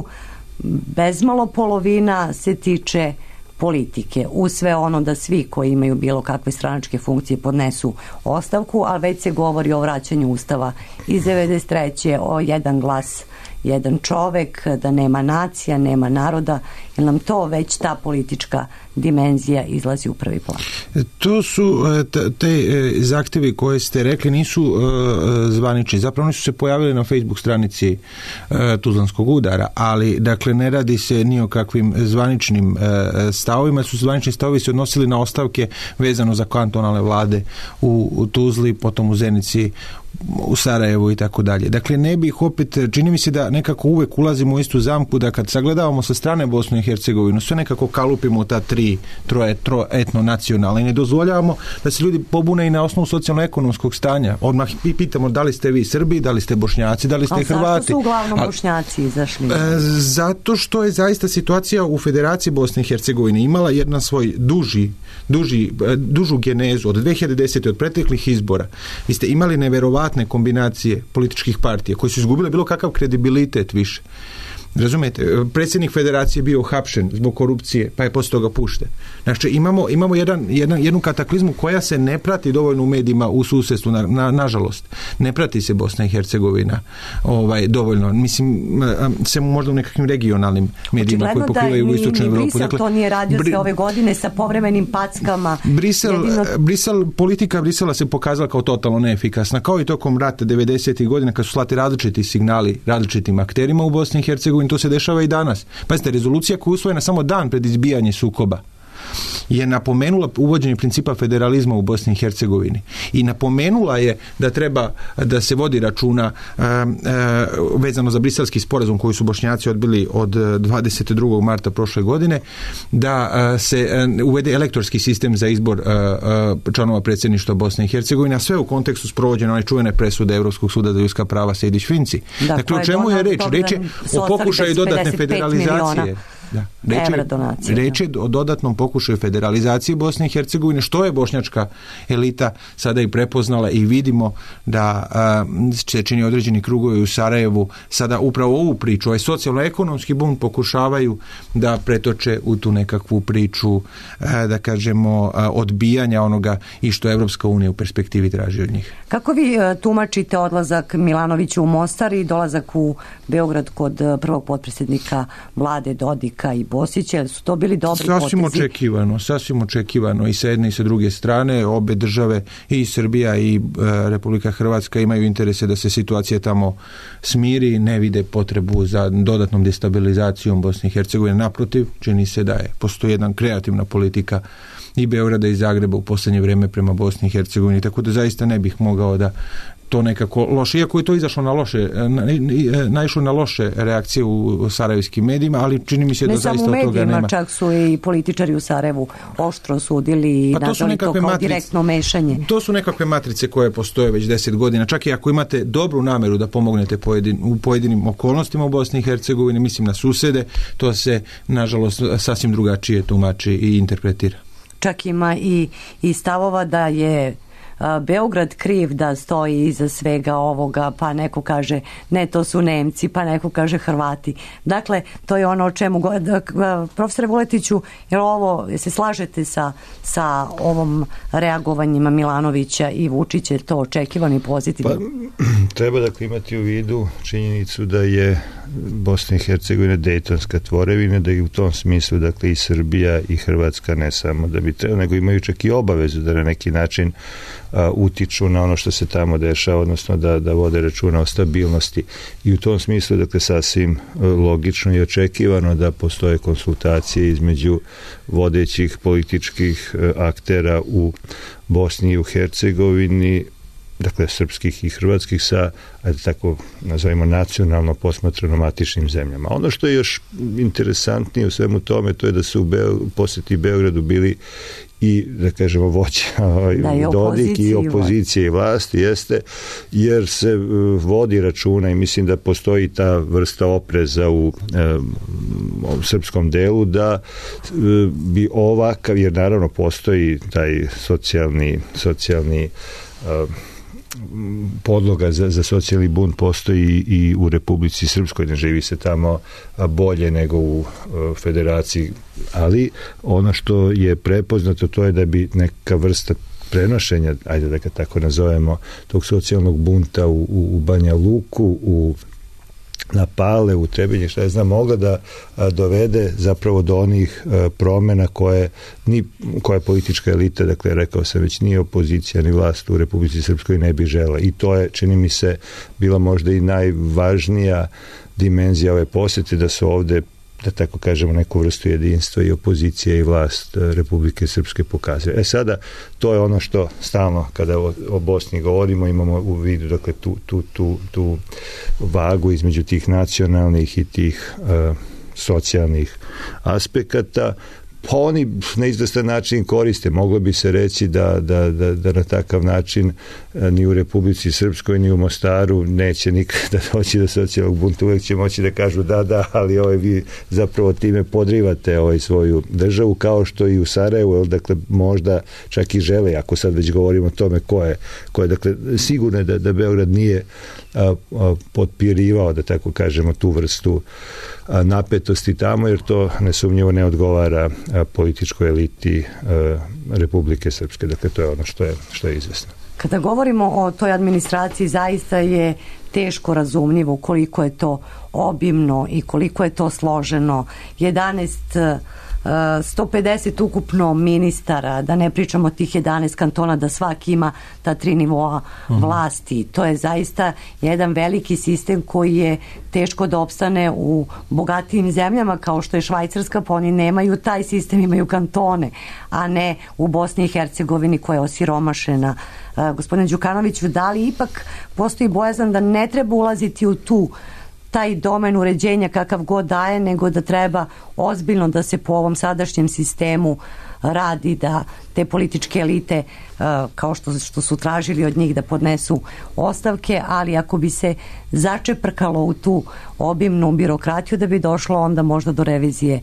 bezmalo polovina se tiče politike, u sve ono da svi koji imaju bilo kakve stranačke funkcije podnesu ostavku, ali već se govori o vraćanju Ustava iz devedeset treće o jedan glas, jedan čovek, da nema nacija, nema naroda, jer nam to već ta politička dimenzija izlazi u prvi plan. To su te zahtevi koje ste rekli nisu zvanični, zapravo oni su se pojavili na Facebook stranici Tuzlanskog udara, ali dakle ne radi se ni o kakvim zvaničnim stavovima, su zvanični stavovi se odnosili na ostavke vezano za kantonalne vlade u Tuzli, potom u Zenici, u Sarajevu i tako dalje. Dakle, ne bih opet, čini mi se da nekako uvek ulazimo u istu zamku, da kad sagledavamo sa strane Bosnu i Hercegovinu, sve nekako kalupimo ta tri, troje, troje etno-nacionalne i ne dozvoljavamo da se ljudi pobune i na osnovu socijalno-ekonomskog stanja. Odmah pitamo da li ste vi Srbi, da li ste Bošnjaci, da li ste a Hrvati. A zašto su uglavnom Bošnjaci izašli? Zato što je zaista situacija u Federaciji Bosne i Hercegovine imala jedan svoj duži, duži, dužu genezu od dve hiljade desete. od preteklih izbora. Vi ste imali neverovatne kombinacije političkih partija koji su izgubile bilo kakav kredibilitet više. Razumijete, predsjednik federacije je bio uhapšen zbog korupcije, pa je poslije toga pušten. Znači, imamo, imamo jedan, jedan, jednu kataklizmu koja se ne prati dovoljno u medijima u susjedstvu, na, na, nažalost. Ne prati se Bosna i Hercegovina ovaj, dovoljno. Mislim, se možda u nekakvim regionalnim medijima koji pokrivaju u istočnu Evropu. Brisel dakle, to nije radio bri... sve ove godine sa povremenim packama. Brisel, jedino... Brisel, politika Brisela se pokazala kao totalno neefikasna, kao i tokom rata devedesetih godina kad su slati različiti signali različitim akterima u Bosni i Hercegovini. To se dešava i danas. Pazite, rezolucija koja je usvojena samo dan pred izbijanje sukoba je napomenula uvođenje principa federalizma u Bosni i Hercegovini i napomenula je da treba da se vodi računa uh, uh, vezano za briselski sporazum koji su Bošnjaci odbili od dvadeset drugog marta prošle godine, da uh, se uh, uvede elektorski sistem za izbor uh, uh, članova predsjedništva Bosne i Hercegovine, a sve u kontekstu sprovođene one čuvene presude Europskog suda za ljudska prava Sejdić-Finci. Da, dakle, o čemu je reč? Reč je o pokušaju dodatne federalizacije. Da. Reč je, reč je o dodatnom pokušaju federalizacije Bosne i Hercegovine, što je bošnjačka elita sada i prepoznala i vidimo da se čini određeni krugovi u Sarajevu sada upravo ovu priču, ovaj socijalno-ekonomski bunt pokušavaju da pretoče u tu nekakvu priču, a, da kažemo, a, odbijanja onoga i što Evropska unija u perspektivi traži od njih. Kako vi a, tumačite odlazak Milanovića u Mostar i dolazak u Beograd kod a, prvog potpredsjednika vlade Dodika i Bosića? Su to bili dobri potezi? Sasvim očekivano, sasvim očekivano i sa jedne i sa druge strane. Obe države, i Srbija i e, Republika Hrvatska, imaju interese da se situacija tamo smiri, ne vide potrebu za dodatnom destabilizacijom Bosne i Hercegovine. Naprotiv, čini se da je postoji jedna kreativna politika i Beograda i Zagreba u posljednje vrijeme prema Bosni i Hercegovini, tako da zaista ne bih mogao da to nekako loše, iako je to izašlo na loše, naišlo na loše reakcije u sarajevskim medijima, ali čini mi se da zaista od toga nema. Ne samo u medijima, čak su i političari u Sarajevu oštro sudili i pa nazvali to kao matrice, direktno mešanje. To su nekakve matrice koje postoje već deset godina, čak i ako imate dobru nameru da pomognete pojedin, u pojedinim okolnostima u Bosni i Hercegovini, mislim na susede, to se nažalost sasvim drugačije tumači i interpretira. Čak ima i, i stavova da je Beograd kriv da stoji iza svega ovoga, pa neko kaže ne, to su Nemci, pa neko kaže Hrvati. Dakle, to je ono o čemu profesore Vuletiću, jer ovo, se slažete sa, sa ovom reagovanjima Milanovića i Vučića, je to očekivano i pozitivno? Pa, treba dakle imati u vidu činjenicu da je Bosna i Hercegovina dejtonska tvorevina, da je u tom smislu dakle i Srbija i Hrvatska ne samo da bi trebalo, nego imaju čak i obavezu da na neki način a, utiču na ono što se tamo dešava, odnosno da, da vode računa o stabilnosti. I u tom smislu dakle sasvim logično i očekivano da postoje konsultacije između vodećih političkih aktera u Bosni i u Hercegovini, dakle srpskih i hrvatskih sa, ajde tako nazovimo, nacionalno posmatrano matičnim zemljama. Ono što je još interesantnije u svemu tome, to je da su u Beo, posjeti Beogradu bili i, da kažemo, voća da, Dodik i opozicije i vlasti, jeste, jer se uh, vodi računa i mislim da postoji ta vrsta opreza u, uh, u srpskom delu da uh, bi ovakav, jer naravno postoji taj socijalni socijalni uh, podloga za, za socijalni bunt postoji i u Republici Srpskoj, ne živi se tamo bolje nego u uh, federaciji, ali ono što je prepoznato to je da bi neka vrsta prenošenja, ajde da ga tako nazovemo, tog socijalnog bunta u, u, u Banja Luku, u na Pale, u Trebinje, šta je znam, mogla da a, dovede zapravo do onih a, promjena koje ni, koja politička elita, dakle rekao sam već, nije opozicija ni vlast u Republici Srpskoj ne bi žela. I to je, čini mi se, bila možda i najvažnija dimenzija ove posjete, da su ovde da tako kažemo, neku vrstu jedinstva i opozicija i vlast Republike Srpske pokazuje. E sada, to je ono što stalno kada o, o Bosni govorimo, imamo u vidu, dakle, tu, tu, tu, tu vagu između tih nacionalnih i tih uh, socijalnih aspekata. Pa oni na izvestan način koriste. Moglo bi se reći da, da, da, da na takav način ni u Republici Srpskoj ni u Mostaru neće nikada doći do socijalnog bunta. Uvijek će moći da kažu da, da, ali ovaj, vi zapravo time podrivate ovaj, svoju državu, kao što i u Sarajevu, dakle možda čak i žele, ako sad već govorimo o tome ko je, ko je dakle sigurno je da, da Beograd nije a, a, potpirivao, da tako kažemo, tu vrstu a, napetosti tamo, jer to nesumnjivo ne odgovara a, političkoj eliti a, Republike Srpske. Dakle, to je ono što je, što je izvesno. Kada govorimo o toj administraciji, zaista je teško razumljivo koliko je to obimno i koliko je to složeno. jedanaest sto pedeset ukupno ministara, da ne pričamo o tih jedanaest kantona, da svaki ima ta tri nivoa vlasti. To je zaista jedan veliki sistem koji je teško da opstane u bogatijim zemljama kao što je Švajcarska, pa oni nemaju taj sistem, imaju kantone, a ne u Bosni i Hercegovini koja je osiromašena. Gospodine Đukanoviću, da li ipak postoji bojazan da ne treba ulaziti u tu taj domen uređenja kakav god daje, nego da treba ozbiljno da se po ovom sadašnjem sistemu radi, da te političke elite, kao što, što su tražili od njih, da podnesu ostavke, ali ako bi se začeprkalo u tu obimnu birokratiju, da bi došlo onda možda do revizije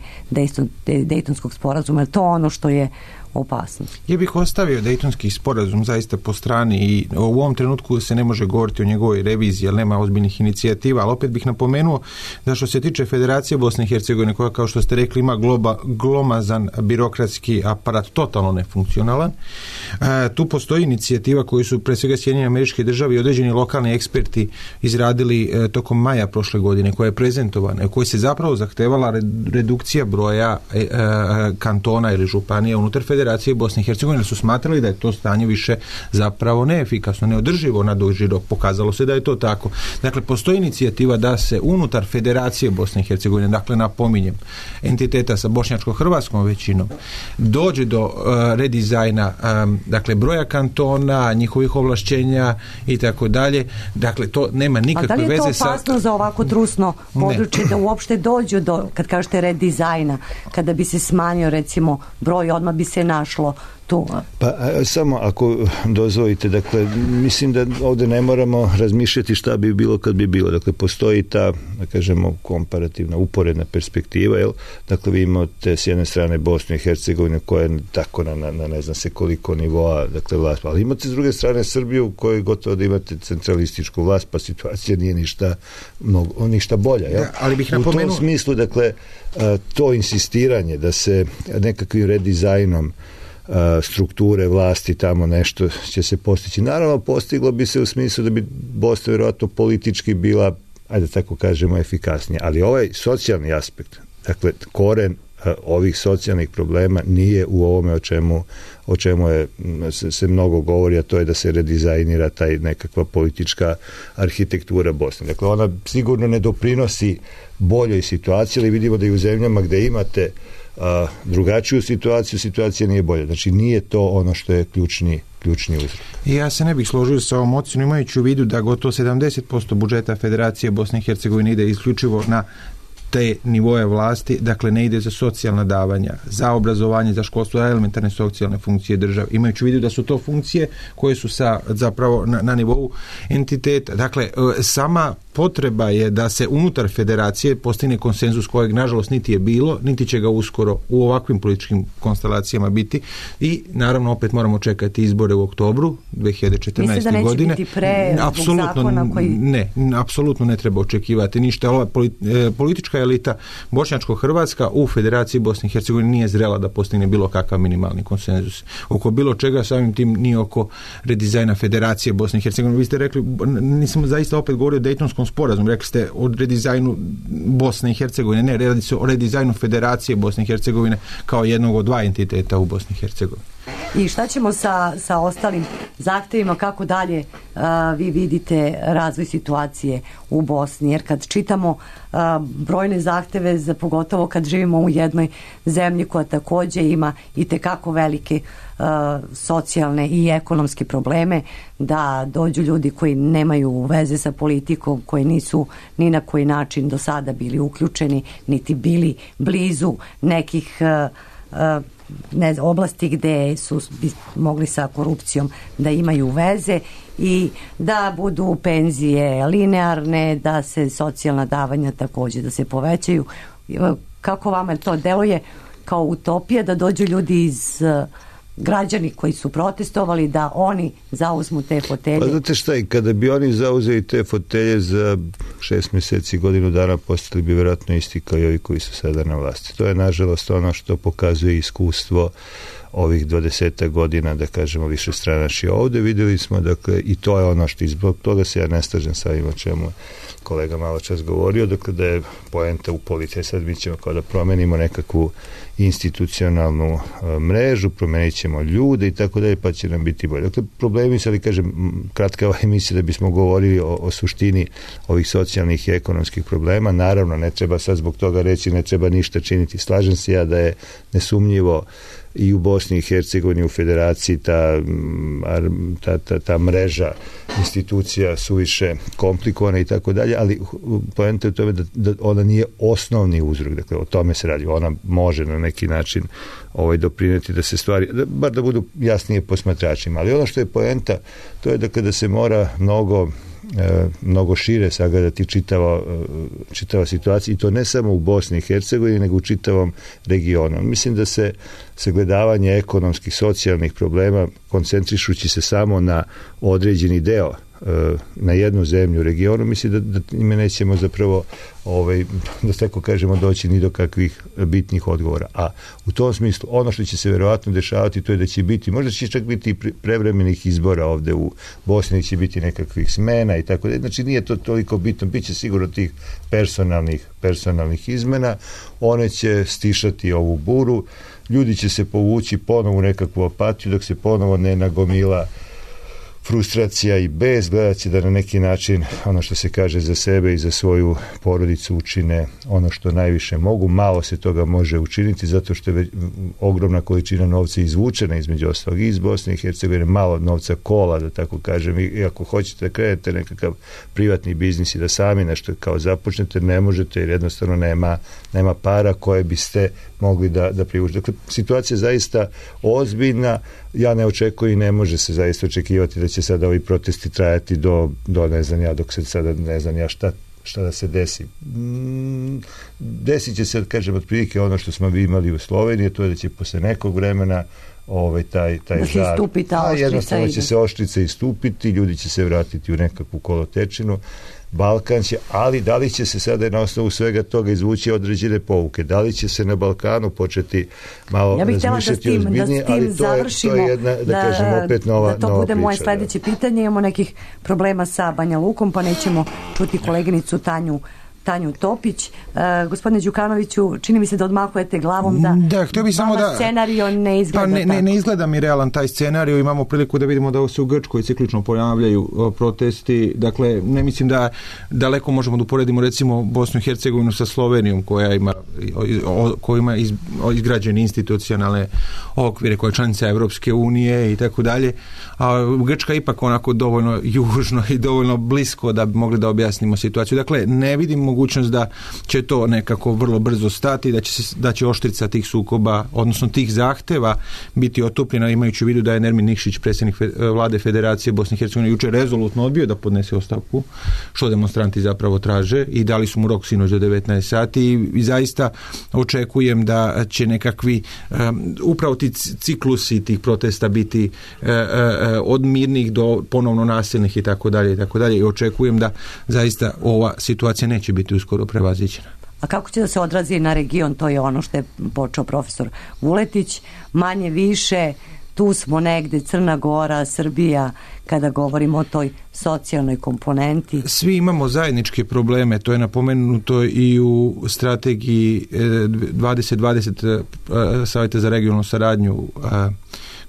Dejtonskog sporazuma. Je to ono što je opasnost? Ja bih ostavio Dejtonski sporazum zaista po strani i u ovom trenutku se ne može govoriti o njegovoj reviziji, jer nema ozbiljnih inicijativa, ali opet bih napomenuo da što se tiče Federacije Bosne i Hercegovine, koja, kao što ste rekli, ima globa, glomazan birokratski aparat, totalno nefunkcionalan, e, tu postoji inicijativa koju su pre svega Sjedinjene Američke Države i određeni lokalni eksperti izradili e, tokom maja prošle godine, koja je prezentovana, u kojoj se zapravo zahtevala redukcija broja e, e, kantona ili županija unutar Federacije Federacije Bosne i Hercegovine, su smatrali da je to stanje više zapravo neefikasno, neodrživo na duži rok. Pokazalo se da je to tako. Dakle, postoji inicijativa da se unutar Federacije Bosne i Hercegovine, dakle, napominjem, entiteta sa bošnjačko-hrvatskom većinom, dođe do uh, redizajna um, dakle, broja kantona, njihovih ovlašćenja i tako dalje. Dakle, to nema nikakve veze sa... A da li je to opasno sa... za ovako trusno područje, ne, da uopšte dođu do, kad kažete redizajna, kada bi se smanjio, recimo, broj, odmah bi se našlo tu? Pa a, samo ako dozvolite, dakle, mislim da ovdje ne moramo razmišljati šta bi bilo kad bi bilo. Dakle, postoji ta, da kažemo, komparativna, uporedna perspektiva, jel? Dakle, vi imate s jedne strane Bosnu i Hercegovinu koja je tako na, na, na ne znam se koliko nivoa, dakle, vlast, ali imate s druge strane Srbiju u kojoj gotovo da imate centralističku vlast, pa situacija nije ništa, mnogo, ništa bolja, jel? Da, ali bih napomenuo... U tom smislu, dakle, to insistiranje da se nekakvim redizajnom strukture vlasti tamo nešto će se postići. Naravno, postiglo bi se u smislu da bi Bosna vjerojatno politički bila, ajde tako kažemo, efikasnija. Ali ovaj socijalni aspekt, dakle, koren ovih socijalnih problema nije u ovome o čemu, o čemu je, se, se mnogo govori, a to je da se redizajnira taj nekakva politička arhitektura Bosne. Dakle, ona sigurno ne doprinosi boljoj situaciji, ali vidimo da i u zemljama gde imate a, drugačiju situaciju, situacija nije bolja. Znači, nije to ono što je ključni ključni uzrok. Ja se ne bih složio sa ovom ocjenom, imajući u vidu da gotovo sedamdeset posto budžeta Federacije Bosne i Hercegovine ide isključivo na te nivoje vlasti, dakle ne ide za socijalna davanja, za obrazovanje, za školstvo, za elementarne socijalne funkcije države. Imajući u vidu da su to funkcije koje su sa, zapravo na, na nivou entiteta. Dakle, sama potreba je da se unutar federacije postigne konsenzus kojeg nažalost niti je bilo, niti će ga uskoro u ovakvim političkim konstelacijama biti i naravno opet moramo čekati izbore u oktobru dve hiljade četrnaeste. Mislim da godine. Neće biti pre apsolutno koji... ne, apsolutno ne treba očekivati ništa. Ova politička elita bošnjačko-hrvatska u Federaciji Bosne i Hercegovine nije zrela da postigne bilo kakav minimalni konsenzus. Oko bilo čega, samim tim ni oko redizajna Federacije Bosne i Hercegovine. Vi ste rekli, nisam zaista opet govorio o Dejtonskom sporazumu, rekli ste o redizajnu Bosne i Hercegovine. Ne, radi se o redizajnu Federacije Bosne i Hercegovine kao jednog od dva entiteta u Bosni i Hercegovini. I šta ćemo sa, sa ostalim zahtevima, kako dalje a, vi vidite razvoj situacije u Bosni, jer kad čitamo a, brojne zahteve, za, pogotovo kad živimo u jednoj zemlji koja takođe ima i tekako velike a, socijalne i ekonomske probleme, da dođu ljudi koji nemaju veze sa politikom, koji nisu ni na koji način do sada bili uključeni, niti bili blizu nekih a, a, ne znam, oblasti gde su mogli sa korupcijom da imaju veze i da budu penzije linearne, da se socijalna davanja takođe da se povećaju. Kako vama to deluje kao utopija da dođu ljudi iz građani koji su protestovali, da oni zauzmu te fotelje? Pa znate šta, i kada bi oni zauzeli te fotelje za šest mjeseci, godinu dana, postali bi vjerojatno isti kao i ovi koji su sada na vlasti. To je nažalost ono što pokazuje iskustvo ovih dvadeset godina, da kažemo, više stranački. Ovde vidjeli smo, dakle, i to je ono što izbog toga se ja ne slažem sa ovim o čemu kolega malo čas govorio, dakle da je poenta u politici. Sad mi ćemo kao da promenimo nekakvu institucionalnu a, mrežu, promenit ćemo ljude i tako dalje, pa će nam biti bolje. Dakle, problemi se, ali kažem, kratka ova emisija da bismo govorili o, o suštini ovih socijalnih i ekonomskih problema. Naravno, ne treba sad zbog toga reći, ne treba ništa činiti. Slažem se ja da je nesumnjivo i u Bosni i Hercegovini, u federaciji ta, ta, ta, ta mreža institucija suviše komplikovana i tako dalje, ali poenta je u tome da, da ona nije osnovni uzrok, dakle o tome se radi, ona može na neki način ovaj, doprineti da se stvari, da, bar da budu jasnije posmatračima, ali ono što je poenta, to je da kada se mora mnogo E, mnogo šire sagledati čitava, čitava situacija i to ne samo u Bosni i Hercegovini nego u čitavom regionu. Mislim da se sagledavanje ekonomskih, socijalnih problema koncentrišući se samo na određeni deo, na jednu zemlju u regionu, mislim da, da ime nećemo zapravo ovaj, da tako kažemo doći ni do kakvih bitnih odgovora. A u tom smislu ono što će se verovatno dešavati to je da će biti, možda će čak biti prevremenih izbora ovde u Bosni, će biti nekakvih smena i tako da. Znači nije to toliko bitno, bit će sigurno tih personalnih, personalnih izmena, one će stišati ovu buru, ljudi će se povući ponovo u nekakvu apatiju dok se ponovo ne nagomila frustracija i bez, gledat će da na neki način ono što se kaže za sebe i za svoju porodicu učine ono što najviše mogu. Malo se toga može učiniti zato što je već ogromna količina novca izvučena između ostalog iz Bosne i Hercegovine, malo novca kola, da tako kažem, i ako hoćete da krenete nekakav privatni biznis i da sami nešto kao započnete, ne možete jer jednostavno nema, nema para koje biste mogli da, da privučete. Dakle, situacija je zaista ozbiljna, ja ne očekujem i ne može se zaista očekivati da će sada ovi protesti trajati do, do ne znam ja, dok se sada ne znam ja šta, šta da se desi. Mm, desit će se, da kažem, otprilike ono što smo imali u Sloveniji, to je da će posle nekog vremena ovaj, taj, taj da žar, a jednostavno će se oštrica istupiti, ljudi će se vratiti u nekakvu kolotečinu, Balkan će, ali da li će se sada na osnovu svega toga izvući određene pouke, da li će se na Balkanu početi malo ja razmišljati da ozbiljnije, da ali to je, to je jedna, da, da kažem, opet nova, da to nova bude priča, moje sledeće da. pitanje. Imamo nekih problema sa Banja Lukom, pa nećemo čuti koleginicu Tanju Tanju Topić. Uh, gospodine Đukanoviću, čini mi se da odmahujete glavom da, da htio bi samo da scenario ne izgleda pa ne, tako. Ne, ne izgleda mi realan taj scenario, imamo priliku da vidimo da se u Grčkoj ciklično pojavljaju o, protesti, dakle ne mislim da daleko možemo da uporedimo recimo Bosnu i Hercegovinu sa Slovenijom koja ima, o, koja ima iz, izgrađene institucionalne okvire, koja je članica Evropske unije i tako dalje, a Grčka je ipak onako dovoljno južno i dovoljno blisko da bi mogli da objasnimo situaciju. Dakle, ne vidimo mogućnost da će to nekako vrlo brzo stati, da će, se, da će oštrica tih sukoba, odnosno tih zahteva biti otupljena, imajući u vidu da je Nermin Nikšić, predsjednik vlade Federacije Bosne i Hercegovine, juče rezolutno odbio da podnese ostavku, što demonstranti zapravo traže, i dali su mu rok sinoć do devetnaest sati i, i zaista očekujem da će nekakvi um, upravo ti ciklusi tih protesta biti uh, uh, od mirnih do ponovno nasilnih i tako dalje i tako dalje i očekujem da zaista ova situacija neće biti uskoro prevaziđena. A kako će da se odrazi na region, to je ono što je počeo profesor Vuletić, manje više tu smo negde, Crna Gora, Srbija, kada govorimo o toj socijalnoj komponenti. Svi imamo zajedničke probleme, to je napomenuto i u strategiji dvadeset dvadeset Savjeta za regionalnu saradnju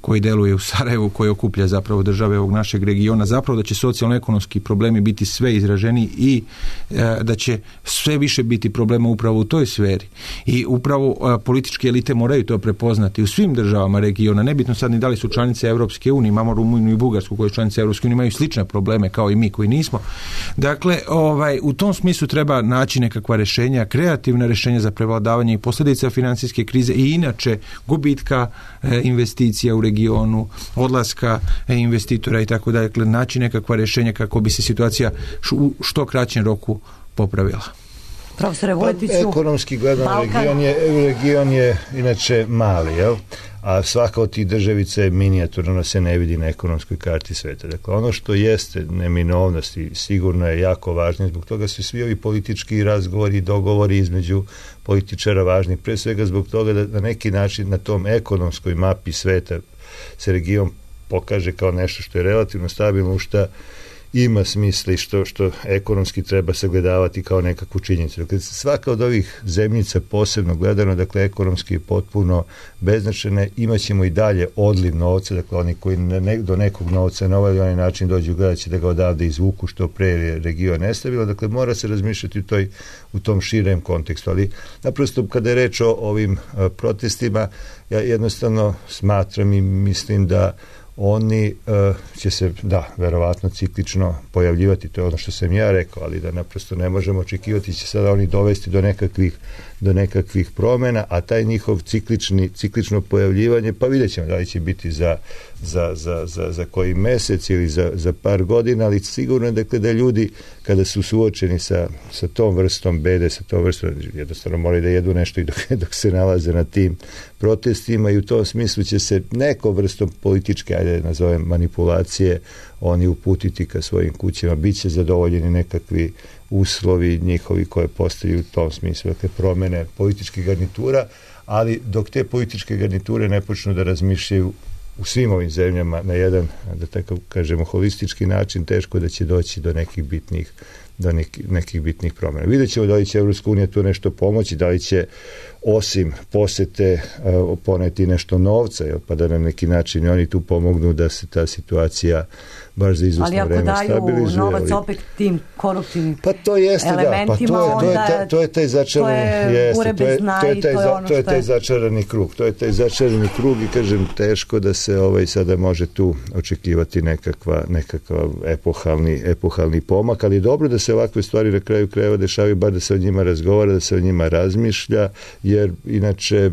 koji deluje u Sarajevu, koji okuplja zapravo države ovog našeg regiona, zapravo da će socijalno-ekonomski problemi biti sve izraženiji i e, da će sve više biti problema upravo u toj sferi. I upravo e, političke elite moraju to prepoznati u svim državama regiona. Nebitno sad ni da li su članice Europske unije, imamo Rumuniju i Bugarsku koje članice Europske unije imaju slične probleme kao i mi koji nismo. Dakle, ovaj, u tom smislu treba naći nekakva rješenja, kreativna rješenja za prevladavanje i posljedica financijske krize i inače gubitka e, investicija u regionu, odlaska e, investitora i tako dalje. Dakle, naći nekakva rješenja kako bi se situacija u što kraćem roku popravila. Profesore Vujetiću, pa, ekonomski gledano region je, region je inače mali, jel? A svaka od tih državica je minijaturna, ona se ne vidi na ekonomskoj karti sveta. Dakle, ono što jeste neminovnost i sigurno je jako važno, zbog toga su svi ovi politički razgovori i dogovori između političara važni, pre svega zbog toga da na neki način na tom ekonomskoj mapi sveta se region pokaže kao nešto što je relativno stabilno, u šta ima smisla i što, što ekonomski treba sagledavati kao nekakvu činjenicu. Dakle, svaka od ovih zemljica posebno gledano, dakle, ekonomski je potpuno beznačajne, imat ćemo i dalje odliv novca, dakle, oni koji ne, do nekog novca na ovaj onaj način dođu gledat će da ga odavde izvuku što pre je region nestabilan, dakle, mora se razmišljati u, toj, u tom širem kontekstu, ali naprosto kada je reč o ovim uh, protestima, ja jednostavno smatram i mislim da oni uh, će se, da, verovatno ciklično pojavljivati, to je ono što sam ja rekao, ali da naprosto ne možemo očekivati će sada oni dovesti do nekakvih, do nekakvih promjena, a taj njihov ciklični, ciklično pojavljivanje, pa vidjet ćemo da li će biti za, za, za, za, za koji mesec ili za, za par godina, ali sigurno je dakle, da ljudi kada su suočeni sa, sa tom vrstom bede, sa tom vrstom, jednostavno moraju da jedu nešto i dok, dok se nalaze na tim protestima i u tom smislu će se neko vrstom političke, ajde nazovem manipulacije, oni uputiti ka svojim kućama, bit će zadovoljeni nekakvi uslovi njihovi koje postavljaju u tom smislu, dakle promene političkih garnitura, ali dok te političke garniture ne počnu da razmišljaju u svim ovim zemljama na jedan, da tako kažemo, holistički način, teško da će doći do nekih bitnih do neki, nekih bitnih promjena. Vidjet ćemo da li će Evropska unija tu nešto pomoći, da li će osim posete uh, poneti nešto novca, jel, pa da na neki način oni tu pomognu da se ta situacija baš za izvesno vreme stabilizuje. Ali ako daju novac opet tim koruptivnim pa to jeste, elementima, da, pa to je, to je, taj, to je taj začarani, to je urebezna to je, i to je, to je ono to je taj začarani krug. To je taj začarani krug i kažem teško da se ovaj sada može tu očekivati nekakva, nekakav epohalni, epohalni pomak, ali je dobro da se ovakve stvari na kraju krajeva dešavaju, bar da se o njima razgovara, da se o njima razmišlja, jer inače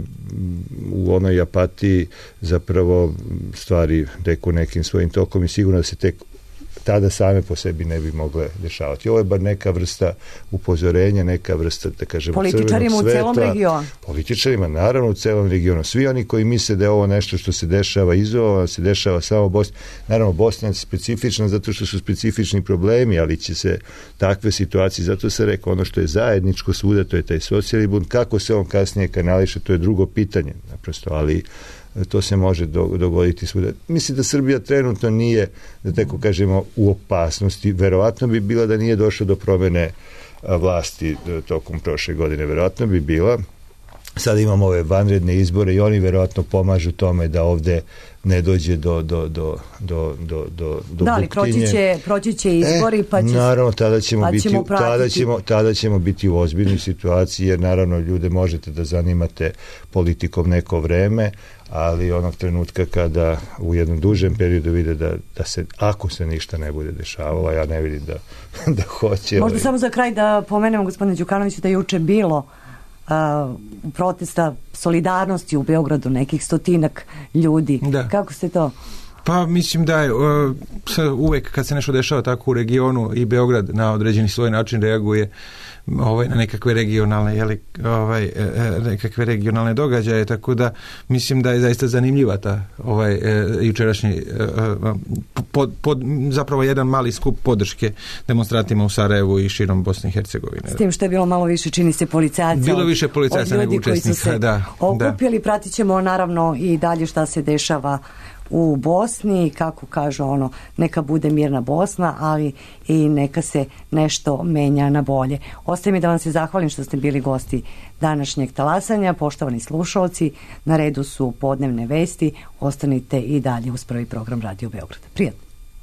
u onoj apatiji zapravo stvari teku nekim svojim tokom i sigurno da se tek tada same po sebi ne bi mogle dešavati. Ovo je bar neka vrsta upozorenja, neka vrsta, da kažemo, političarima u celom regionu. Političarima, naravno, u celom regionu. Svi oni koji misle da je ovo nešto što se dešava izolova, se dešava samo u Bosni. Naravno, Bosna je specifična zato što su specifični problemi, ali će se takve situacije, zato se rekao, ono što je zajedničko svuda, to je taj socijalni bunt. Kako se on kasnije kanališe, to je drugo pitanje, naprosto, ali to se može dogoditi svuda. Mislim da Srbija trenutno nije, da tako kažemo, u opasnosti. Verovatno bi bila da nije došlo do promjene vlasti tokom prošle godine. Verovatno bi bila. Sada imamo ove vanredne izbore i oni verovatno pomažu tome da ovde ne dođe do do do do do do do da, ali proći će, proći će izbori e, pa će naravno tada ćemo pa biti ćemo tada ćemo tada ćemo biti u ozbiljnoj situaciji jer naravno ljude možete da zanimate politikom neko vreme, ali onog trenutka kada u jednom dužem periodu vide da, da se, ako se ništa ne bude dešavalo, ja ne vidim da, da hoće. Možda ovaj... samo za kraj da pomenemo, gospodine Đukanoviću, da je juče bilo Uh, protesta solidarnosti u Beogradu, nekih stotinak ljudi. Da. Kako ste to? Pa mislim da je uh, uvek kad se nešto dešava tako u regionu i Beograd na određeni svoj način reaguje ovaj, na nekakve regionalne jeli, ovaj, nekakve regionalne događaje, tako da mislim da je zaista zanimljiva ta ovaj, jučerašnji pod, pod, zapravo jedan mali skup podrške demonstratima u Sarajevu i širom Bosne i Hercegovine. S tim što je bilo malo više, čini se, policajaca. Bilo više policajaca nego učesnika. Da, okupili, da. Pratit ćemo naravno i dalje šta se dešava u Bosni, kako kaže ono, neka bude mirna Bosna, ali i neka se nešto menja na bolje. Ostaje mi da vam se zahvalim što ste bili gosti današnjeg talasanja. Poštovani slušalci, na redu su podnevne vesti. Ostanite i dalje uz prvi program Radio Beograda. Prijatno.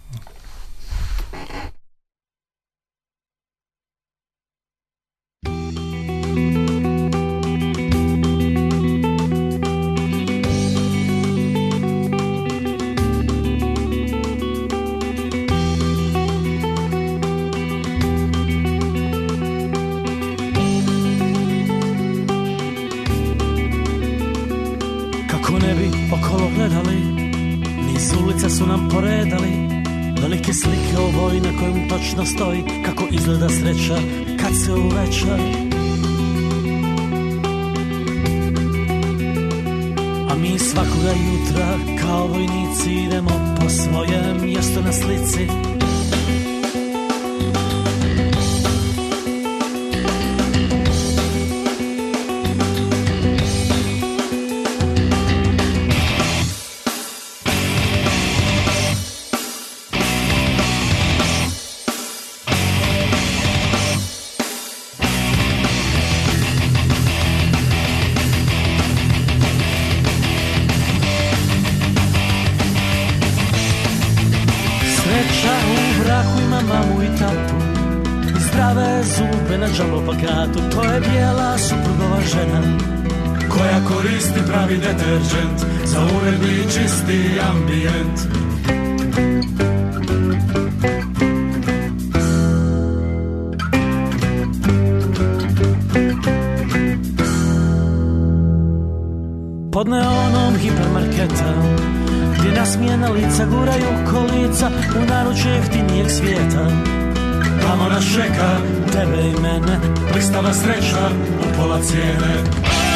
Okolo gledali, niz ulica su nam poredali velike slike o boji na kojem točno stoji kako izgleda sreća kad se uveća. A mi svakoga jutra kao vojnici idemo po svojem mjestu na slici. Na džalopakatu, to je bijela suprugova žena koja koristi pravi deterđent za uredni čisti ambijent. Pod neonom hipermarketa gdje nasmijena lica guraju kolica u naručje jeftinijeg svijeta. Tamo nas čeka tebe i mene, blistava sreća u pola cijene.